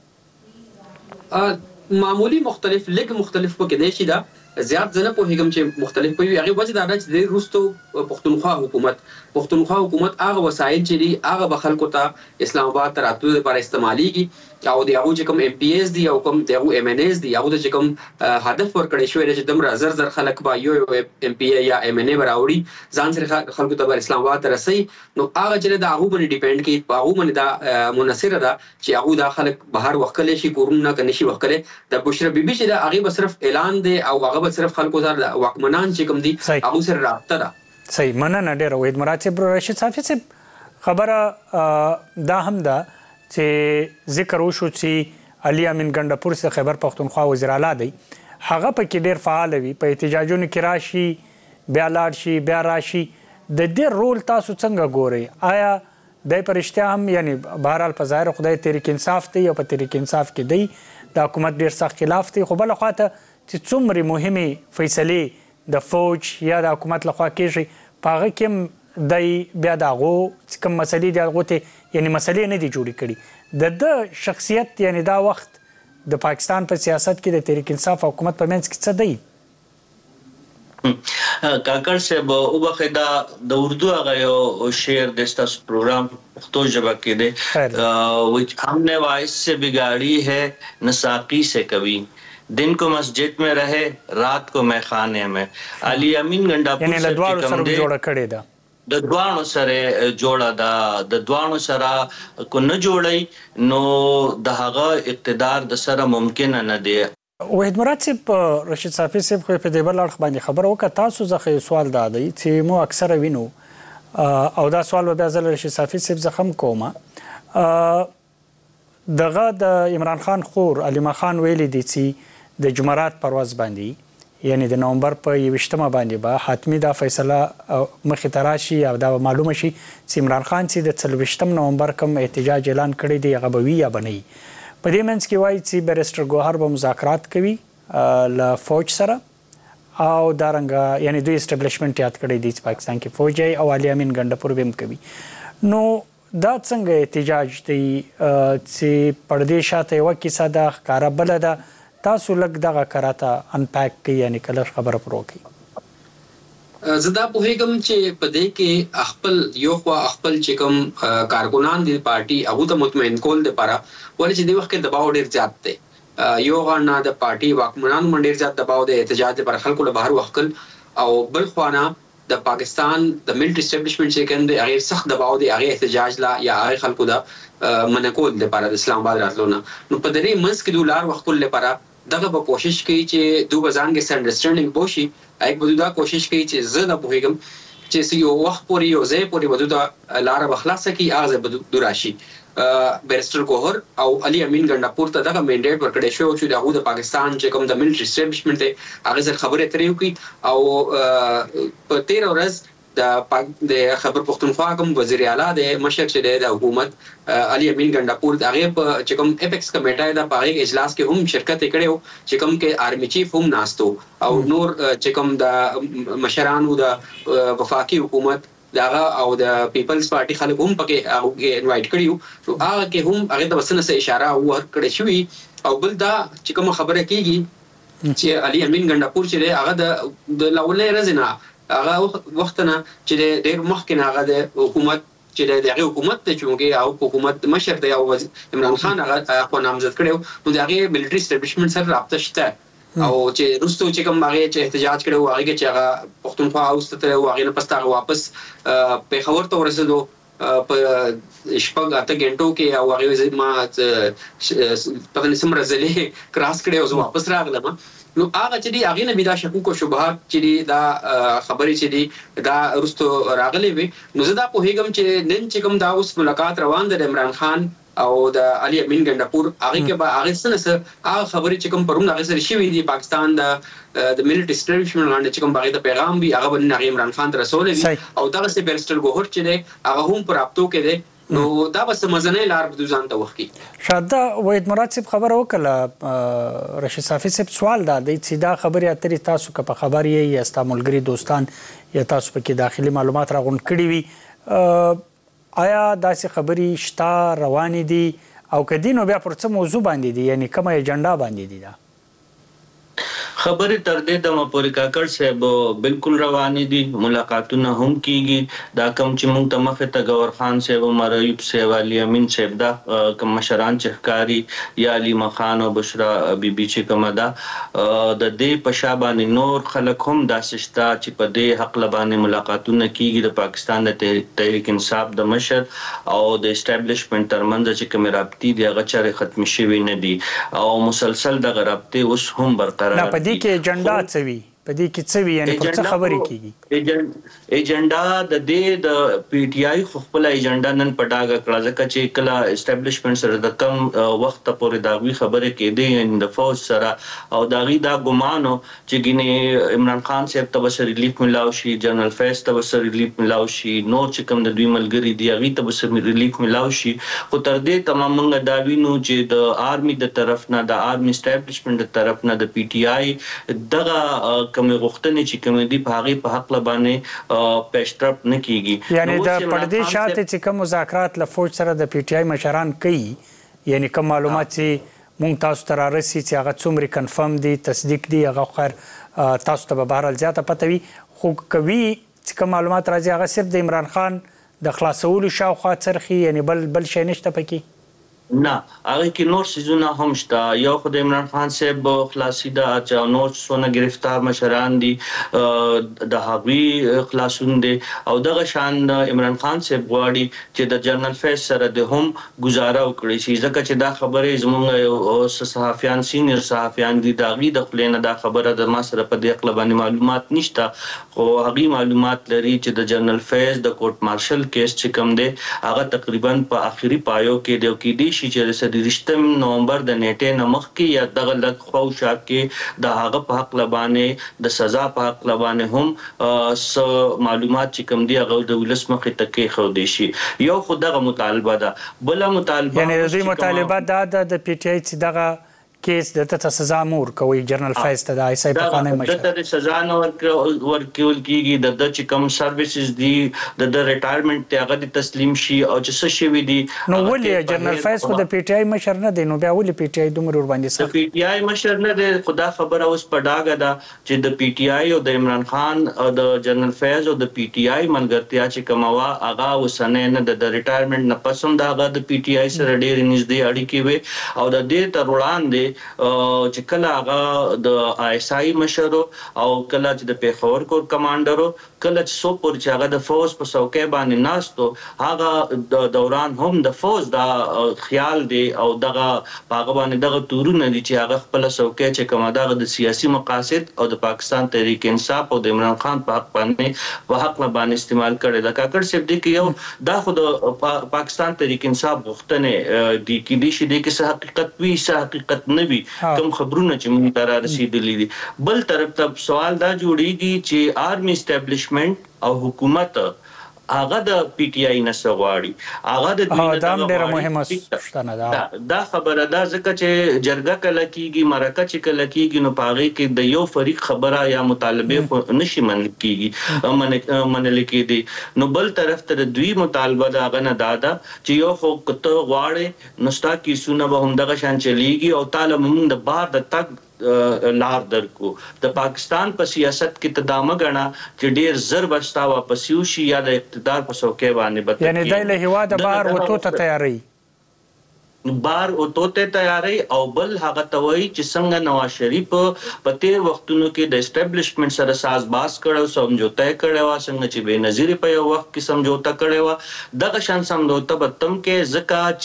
معمولی مختلف لږ مختلف پکې دی چې دا زیات زنه پوهیږم چې مختلف وي هغه وجه دا چې د روستو پښتونخوا حکومت پښتونخوا حکومت هغه وسایل چې دی هغه به خلکو ته اسلام آباد تر اتو لپاره استعماليږي او د هغه چې کوم ایم پی ایس دی او کوم د هغه ایم ان ایس دی هغه چې کوم هدف ورکړی شوی چې دمر زر زر خلک با یو ایم پی ای یا ایم ان ای براوړي ځان سره خلکو ته اسلام آباد ته رسي نو هغه چې د هغه باندې ډیپند کوي په هغه باندې دا منحصر ده چې هغه د خلک بهر وکړي شي کورونه کني شي وکړي د بشرا بیبي چې دا هغه به صرف اعلان دی او هغه به صرف خلکو سره واکمنان چې کوم دي هغه سره رابطه ده صحیح مننه ډیر وید مراتب رشید صافي صاحب خبره دا هم ده چې ذکر وشو چې علي امین ګندپور څخه خیبر پختونخوا وزیر اعلی دی هغه پکې ډیر فعال وي په احتجاجونو کې راشي بیا لاړ شي بیا راشي د دې رول تاسو څنګه ګورئ آیا د پرشتیا هم یعنی بهرحال په ظاهر خدای تحریک انصاف دی او په تحریک انصاف کې دی د حکومت ډیر سخت خلاف دی خو بل خواته چې څومره مهمه فیصله د فوج یا د حکومت لخوا کېږي په هغه کې د بیا دغه کوم مسلې دی هغه ته یعنی مسلې نه دي جوړې کړي د د شخصیت یعنی دا وخت د پاکستان په سیاست کې د تحریک انصاف حکومت په منځ کې څه دی کاکړ صاحب او بخدا د اردو هغه یو شعر د ستاسو پروګرام پښتو ژبه کې دی او हमने वाइस से बिगाड़ी है न साकी से कभी दिन को मस्जिद में रहे रात को मैखाने में अली अमीन गंडापुर یعنی له دواړو سره جوړه کړې ده د دوانو سره جوړه ده د دوانو سره کو نه جوړي نو د هغه اقتدار د سره ممکن نه دی وحید مراد صاحب رشید صافي صاحب خو په دې بل اړخ باندې خبر وکړه تاسو ځکه سوال دا دی چې مو اکثره وینو او دا سوال به ځل رشید صافي صاحب زخم کومه دغه د عمران خان خور علیما خان ویلي دي چې د جمعرات پرواز باندې یعنی د نومبر په یوشتمه باندې به حتمی دا فیصله مخې ته راشي او دا معلومه شي چې عمران خان چې د څلوېښتم نومبر کوم احتجاج اعلان کړی دی هغه به وي یا به نه وي په دې منځ کې وایي چې بیرسټر ګوهر به مذاکرات کوي له فوج سره او دارنګه یعنی دوی اسټابلیشمنټ یاد کړی دی چې پاکستان کې فوج او علي امین ګندپور به هم کوي نو دا څنګه احتجاج دی چې پردې شاته یو کیسه دا ښکارا بل ده تاسو لږ دغه کراته انپیک کوي یعنی کله خبره پرو کوي زدا په هیګم چې په دې کې خپل یو خوا خپل چې کوم کارګونان دي پارټي هغه ته مطمئن کول د لپاره ولې چې د وخت کې دباو ډیر زیات دی یو غاڼه د پارټي واکمنان منډیر زیات دباو د احتجاج لپاره خلکو له بهر وکړل او بل خوانه د پاکستان د ملټری اسټابلیشمنت چې کوم دی هغه سخت دباو دی هغه احتجاج لا یا هغه خلکو د منکول لپاره د اسلام آباد راتلونه نو په دې منځ کې دولار وکړل لپاره دغه په کوشش کوي چې دوه ځان کې انډرستانډینګ بوشي ایک بده دا کوشش کوي چې زه د پوهیږم چې یو وخت پورې یو ځای پورې بده دا لار بخلاصه کی اغه بده راشي بیرسټر ګوهر او علي امین ګنڈاپور ته دغه منډیټ ورکړی شو چې دغه د پاکستان چې کوم د ملټری اسټابلیشمنت دی هغه سره خبرې اترې وکړي او په تیر ورځ د د خبر پښتونخوا کوم وزیر اعلی د مشر چې د حکومت علي امین ګنڈاپور هغه په چې کوم اپیکس کمیټه د پاره اجلاس کې هم شرکت کړو چې کوم کې آرمی چیف هم ناستو او نور چې کوم د مشرانو د وفاقي حکومت دغه او د پیپلز پارټي خلک هم پکې هغه انوایټ کړیو نو هغه کې هم هغه د وسنه سره اشاره ورکړې شوې او بل دا چې کوم خبره کیږي چې علي امین ګنڈاپور چې هغه د لولې رزنه هغه وخت نه چې ډېر مخکې نه هغه د حکومت چې د هغه حکومت ته چونګي او حکومت مشر دی او عمران خان هغه خو نامزد کړو نو د هغه ملټری اسټابلیشمنت سره رابطه شته او چې روستو چې کوم هغه چې احتجاج کړو هغه چې هغه پښتونخوا اوسته او هغه نه پسته واپس په خبر ته ورسېدو په شپږ اته غنټو کې او هغه ما په دې سمره زلي کراس کړو او واپس راغلم نو هغه چې دی هغه نه بيدا شکوک او شبهات چې دی دا خبرې چې دی دا ورستو راغلي وي نو زه دا په هیګم چې نن چې کوم دا اوس ملاقات روان دی عمران خان او د علي امین ګنڈاپور هغه کې به هغه سره هغه خبرې چې کوم پرون هغه سره شوی دی پاکستان د د ملټری اسټابلیشمنت باندې چې کوم باغې د پیغام به هغه باندې عمران خان ته رسولې او دا سه بیرسټر ګوهر چې دی هغه هم پر اپتو کې دی نو دا بس مزنه لار به ځان ته وخت کی شاده وحید مراد صاحب خبر وکړه رشید صافی صاحب سوال دا دی چې دا خبرې اترې تاسو که په خبر یې یا استعمالګری دوستان یا تاسو پکې داخلي معلومات راغونډ کړي وي آیا داسې خبرې شته روانې دي او کدی نو بیا پر څه موضوع باندې دي یعنی کومه ایجنډا باندې دي دا خبرې تر دې د مپوري کاکړ صاحب بالکل روانې دي ملاقاتونه هم کیږي دا کوم چې موږ ته مخه ته گور خان صاحب عمر ایوب صاحب علي امین صاحب دا کوم مشران چخکاری یا علي مخان او بشرا بیبي چې کومه دا د دې پښا باندې نور خلک هم دا سشتا چې په دې حق لبانې ملاقاتونه کیږي د پاکستان د تحریک انصاف د مشر او د اسټابلیشمنت ترمنځ چې کوم رابطې دی هغه چاره ختم شوی نه دي او مسلسل د رابطې اوس هم برقرار دي کې ایجنډا څه وی په دې کې څه وی یعنی پر څه خبرې کیږي ایجنډا د دې د پی ټی آی خپل ایجنډا نن پټاګه کړه ځکه چې کله اسټابلیشمنت سره د کم وخت پورې دا وی خبره کېده ان د فوج سره او دا غي دا ګمانو چې ګینه عمران خان صاحب ته بس ریلیف ملاو شي جنرال فیس ته بس ریلیف ملاو شي نو چې کوم د دوی ملګری دی غي ته بس ریلیف ملاو شي خو تر دې تمام موږ دا وینو چې د آرمي د طرف نه د آرمي اسټابلیشمنت د طرف نه د پی ټی آی دغه کوم غوښتنې چې کوم دي په هغه په حق لبانې پېشترپ نه کیږي یعنی د پردې شاته چې کوم مذاکرات له فوج سره د پی ټی آی مشران کوي یعنی کوم معلومات چې مونږ تاسو ته رارسي چې هغه څومره کنفرم دي تصدیق دي هغه خیر تاسو ته به بهرال زیاته پته وي خو کوي چې کوم معلومات راځي هغه صرف د عمران خان د خلاصولو شاوخوا څرخي یعنی بل بل شي نشته پکې نه هغه کې نور سيزونه هم شته یو خدای عمران خان صاحب خلاصي دا چې نور څونه گرفتار مشران دي د هغوی خلاصون دي او دغه شان عمران خان صاحب غواړي چې د جنرال فیس سره د هم گزاره وکړي شي ځکه چې دا خبره زموږ صحافیان سینیر صحافیان دي دا غي د خلینو دا خبره د ما سره په دې خپل باندې معلومات نشته خو هغه معلومات لري چې د جنرال فیس د کوټ مارشل کیس چې کوم دی هغه تقریبا په اخیری پایو کې دی کې دي چې د سدرشتم نومبر د نیټه نمخ کې یا دغه لږ خوشا کې د هغه په حق لبانې د سزا په حق لبانې هم س معلومات چې کوم دی هغه د ولس مخې ته کې خو دي شي یو خو دغه مطالبه ده بل مطالبه یعنی د دې مطالبه ده د پی ټی آی چې دغه کیس د ته سزا مور کوي جنرال فیس ته د آی سای په قانون مشه د سزا نو ورکول کیږي د چې کوم سرویسز دي د ریټایرمنټ ته هغه تسلیم شي او چې څه شي وي دي نو ولې جنرال فیس خو د پی ټی آی مشر نه دی نو بیا ولې پی ټی آی دومره ور باندې سره پی ټی آی مشر نه دی خدا خبره اوس پډاګه ده چې د پی ټی آی او د عمران خان او د جنرال فیس او د پی ټی آی منګرتیا چې کومه هغه وسنه نه د ریټایرمنټ نه پسند هغه د پی ټی آی سره ډېر نږدې اړیکې وي او د دې تر وړاندې چې کله هغه د آی اس آی مشر او کله چې د پیښور کور کمانډر کله چې سو پر چې هغه د فوز په څوکۍ باندې ناستو هغه د دوران هم د فوز دا خیال دی او دغه هغه باندې دغه تورونه دي چې هغه خپل څوکۍ چې کومه دغه د سیاسي مقاصد او د پاکستان تحریک انصاف او د عمران خان په حق باندې په حق باندې استعمال کړي دا کاکړ صاحب دی کې یو دا خو د پاکستان تحریک انصاف غوښتنه دي کې دي چې د کې حقیقت وي څه حقیقت نه وي کوم خبرونه چې موږ ته را رسیدلي دي بل طرف ته سوال دا جوړیږي چې آرمي اسټابلیشمنت او حکومت هغه د پی ټی آی نه سغواړي هغه د دا ډیره مهمه ستنه ده دا خبره ده ځکه چې جرګه کله کیږي مرکه چې کله کیږي نو پاغي کې د یو فریق خبره یا مطالبه نشي منل کیږي منل کېدي نو بل طرف ته دوی مطالبه دا غنه دادا چې یو خو کته غواړي نو ستا کی سونه به هم دغه شان چلیږي او تعالی موږ د بار د تک لار درکو د پاکستان په سیاست کې تدامه غنا چې ډیر زر بستا واپس یو شي یا د اقتدار په څوکۍ باندې بت یعنی د له هوا د بار وته ته تیاری بار او توته تیاری او بل هغه توي چې څنګه نواز شریف په تیر وختونو کې د اسټابلیشمنت سره ساز باز کړو سمجھوته کړو څنګه چې به نظیر په یو وخت کې سمجھوته کړو دغه شان سمجھوته بتم کې ځکه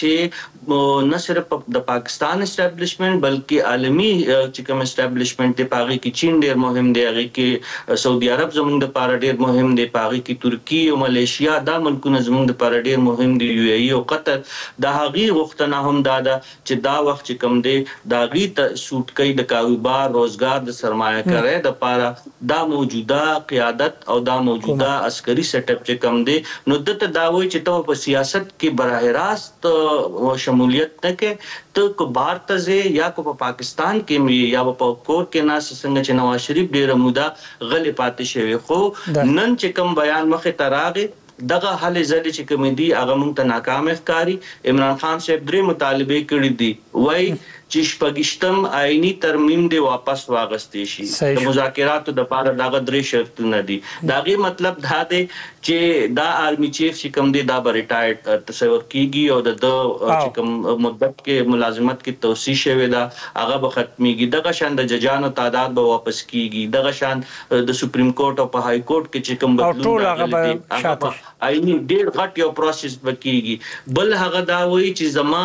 چې نه صرف د پاکستان اسټابلیشمنت بلکې عالمی چې کوم اسټابلیشمنت دی پاغي کې چین ډیر مهم دی هغه کې سعودي عرب زموږ د پاره ډیر مهم دی پاغي کې ترکی او ملیشیا دا ملکونه زموږ د پاره ډیر مهم دي یو ای او قطر دا هغه وختونه هم دادا چې دا وخت چې کم دی دا غي ته سوټ کوي د کاروبار روزګار د سرمایه کاری د پاره دا موجوده قیادت او دا موجوده عسکري سیټ اپ چې کم دی نو دته دا وایي چې ته په سیاست کې براه راست شمولیت نه کې ته کو بھارت ته یا کو په پاکستان کې یا په کور کې ناس څنګه چې نواز شریف ډیره موده غلې پاتې شوی خو نن چې کم بیان مخه تراغه دغه حل زلی چې کمیډي هغه مونږ ته ناکام ښکاری عمران خان صاحب درې مطالبه کړې دي وای چې شپږشتم آئینی ترمیم دی واپس واغستې شي د مذاکراتو د پاره دغه درې شرطونه دي داغه مطلب دا دی چې دا آرمی چیف چې کوم دی دا به ریټایرډ تصور کیږي او د چې کوم مدت کې ملازمت کې توسیع شوی دا هغه به ختميږي دغه شان د ججانو تعداد به واپس کیږي دغه شان د سپریم کورټ او په های کورټ کې چې کوم بدلون راغلی هغه آئینی ډیر غټ یو پروسس وکیږي بل هغه دا وایي چې زما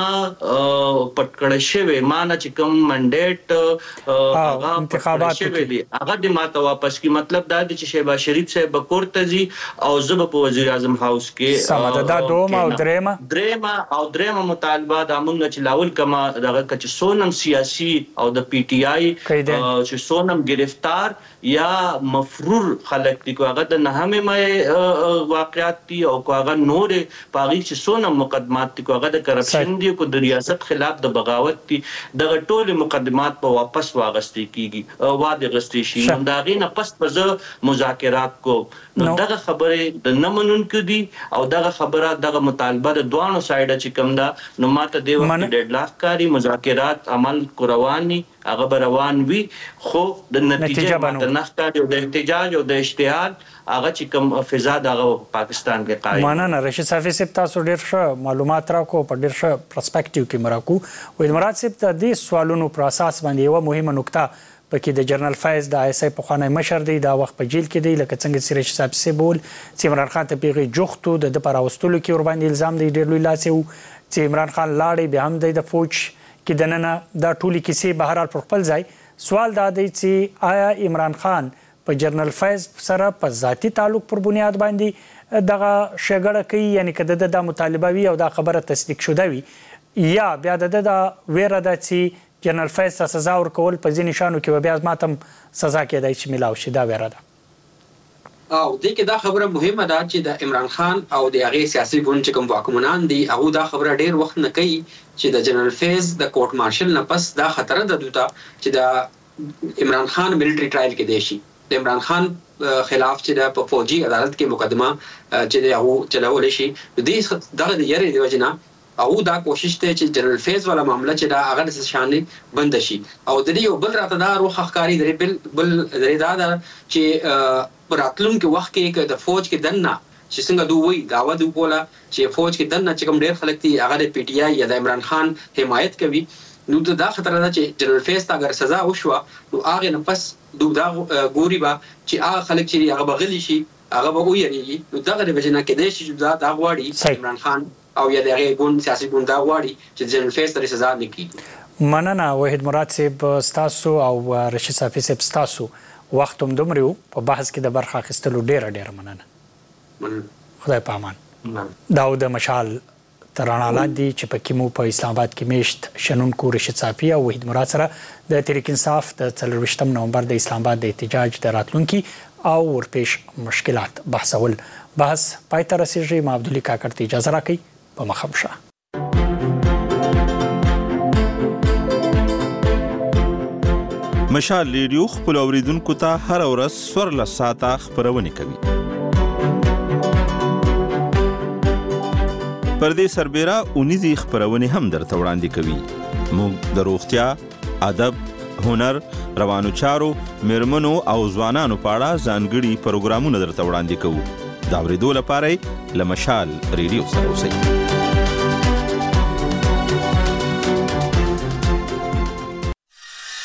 پټکړه شوی معنا چې کوم منډیټ هغه انتخابات شوی دی هغه د ماته واپس کی مطلب دا دی چې شهباز شریف صاحب بکورتزي او زب په وزیر اعظم هاوس کې سمه دا دوم او درېما درېما او درېما مطالبه د موږ چې لاول کما دغه چې سونم سیاسي او د پی ټی آی چې سونم گرفتار یا مفرور خلک دي هغه د نهمه مې واقعات دي او هغه نور پاغي چې سونم مقدمات دي هغه د کرپشن دي کو د ریاست خلاف د بغاوت دي دغه ټول مقدمات په واپس واغستې کیږي واده غستې شي دا غي نه پس په مذاکرات کو نو دغه خبره د نمنون کې دي او دغه خبره دغه مطالبه د دوانو سایډ چې کوم دا نو ماته دی وخت ډډ لاک کاری مذاکرات عمل کوروانی هغه روان وي خو د نتیجه باندې نه ښکاري د احتجاج او د اجتهاد هغه چې کوم فضا دغه پاکستان کې قائم مننه رشید صافی صاحب تاسو ډیر ښه معلومات راکو په ډیر ښه پرسپیکټیو کې مراکو وې مراد صاحب ته د سوالونو پر اساس باندې یو مهمه نقطه پکې د جنرال فایز د آی اس آی په خوانی مشر دی دا وخت په جیل کې دی لکه څنګه چې رشید صاحب سي بول چې عمران خان ته پیغي جوختو د پر اوستلو کې ور باندې الزام دی ډیر لوی لاسه چې عمران خان لاړې به هم د فوج کې دننه دا ټولي کیسې بهرحال پر خپل ځای سوال دا دی چې آیا عمران خان په جنرال فایز سره په ذاتی تعلق پر بنیاد باندې دغه شګړه کوي یعنی کده د مطالبه وی او دا خبره تصدیق شوه وی یا بیا د ویره د چې جنرال فایز ته سزا ورکول په ځینې شانو کې بیا ماتم سزا کېدای چې ملاو شي دا ویره ده او د کې دا خبره مهمه ده چې د عمران خان او د هغه سیاسي ګوند چې کوم واکمنان دي هغه دا خبره ډیر وخت نه کوي چې د جنرال فیز د کوټ مارشل نه پس دا خطر ده دوته چې د عمران خان ملټری ټرایل کې دی شي د عمران خان خلاف چې د فوجي عدالت کې مقدمه چې هغه چلول شي د دې دغه د یری دی وجنه او دا کوشش ته چې جنرال فیز والا معاملہ چې دا هغه د شانې بند شي او د دې یو بل راته دا روخ ښکاری دی بل بل درې دا چې راتلون کې وخت کې د فوج کې دنه چې څنګه دوی داوا دوی کوله چې فوج کې دنه چې کوم ډېر خلک دي هغه د پی ټی آی یا د عمران خان حمایت کوي نو دا خطر ده چې جنرال فیس ته اگر سزا وشوه نو هغه نه پس دوی دا ګوري با چې هغه خلک چې هغه بغلی شي هغه به ویریږي نو دغه د وجنه کې د شي دا دا غواړي عمران خان او یا دغه ګوند سیاسي ګوند دا غواړي چې جنرال فیس ته سزا نکړي. مننه وحید مراد صاحب ستاسو او رشید صافی صاحب ستاسو وخت هم دومره په بحث کې د برخه اخیستلو ډیره ډیره مننه. خدای په امان. داود مشال ترانه لاندې چې پکې مو په اسلام آباد کې میشت شنونکو رشید صافی او وحید مراد سره د تحریک انصاف د څلرویشتم نومبر د اسلام آباد د احتجاج د راتلونکي او ورپېښ مشکلات بحثول. بحث پای ته رسیږي. ما عبدالي کاکړ ته اجازه راکړئ. په مخه شه. مشال ریډیو خپل اوریدونکو ته هر ورځ څوارلس ساعته خبرونه کوي. پر دې سربېره اونیزي خبرونه هم درته وړاندې کوي. موږ د روغتیا، ادب، هنر، روانو چارو، میرمنو او ځوانانو په اړه ځانګړي پروګرامونه درته وړاندې کوو. دا اورېدو لپاره له مشال ریډیو سره اوسئ.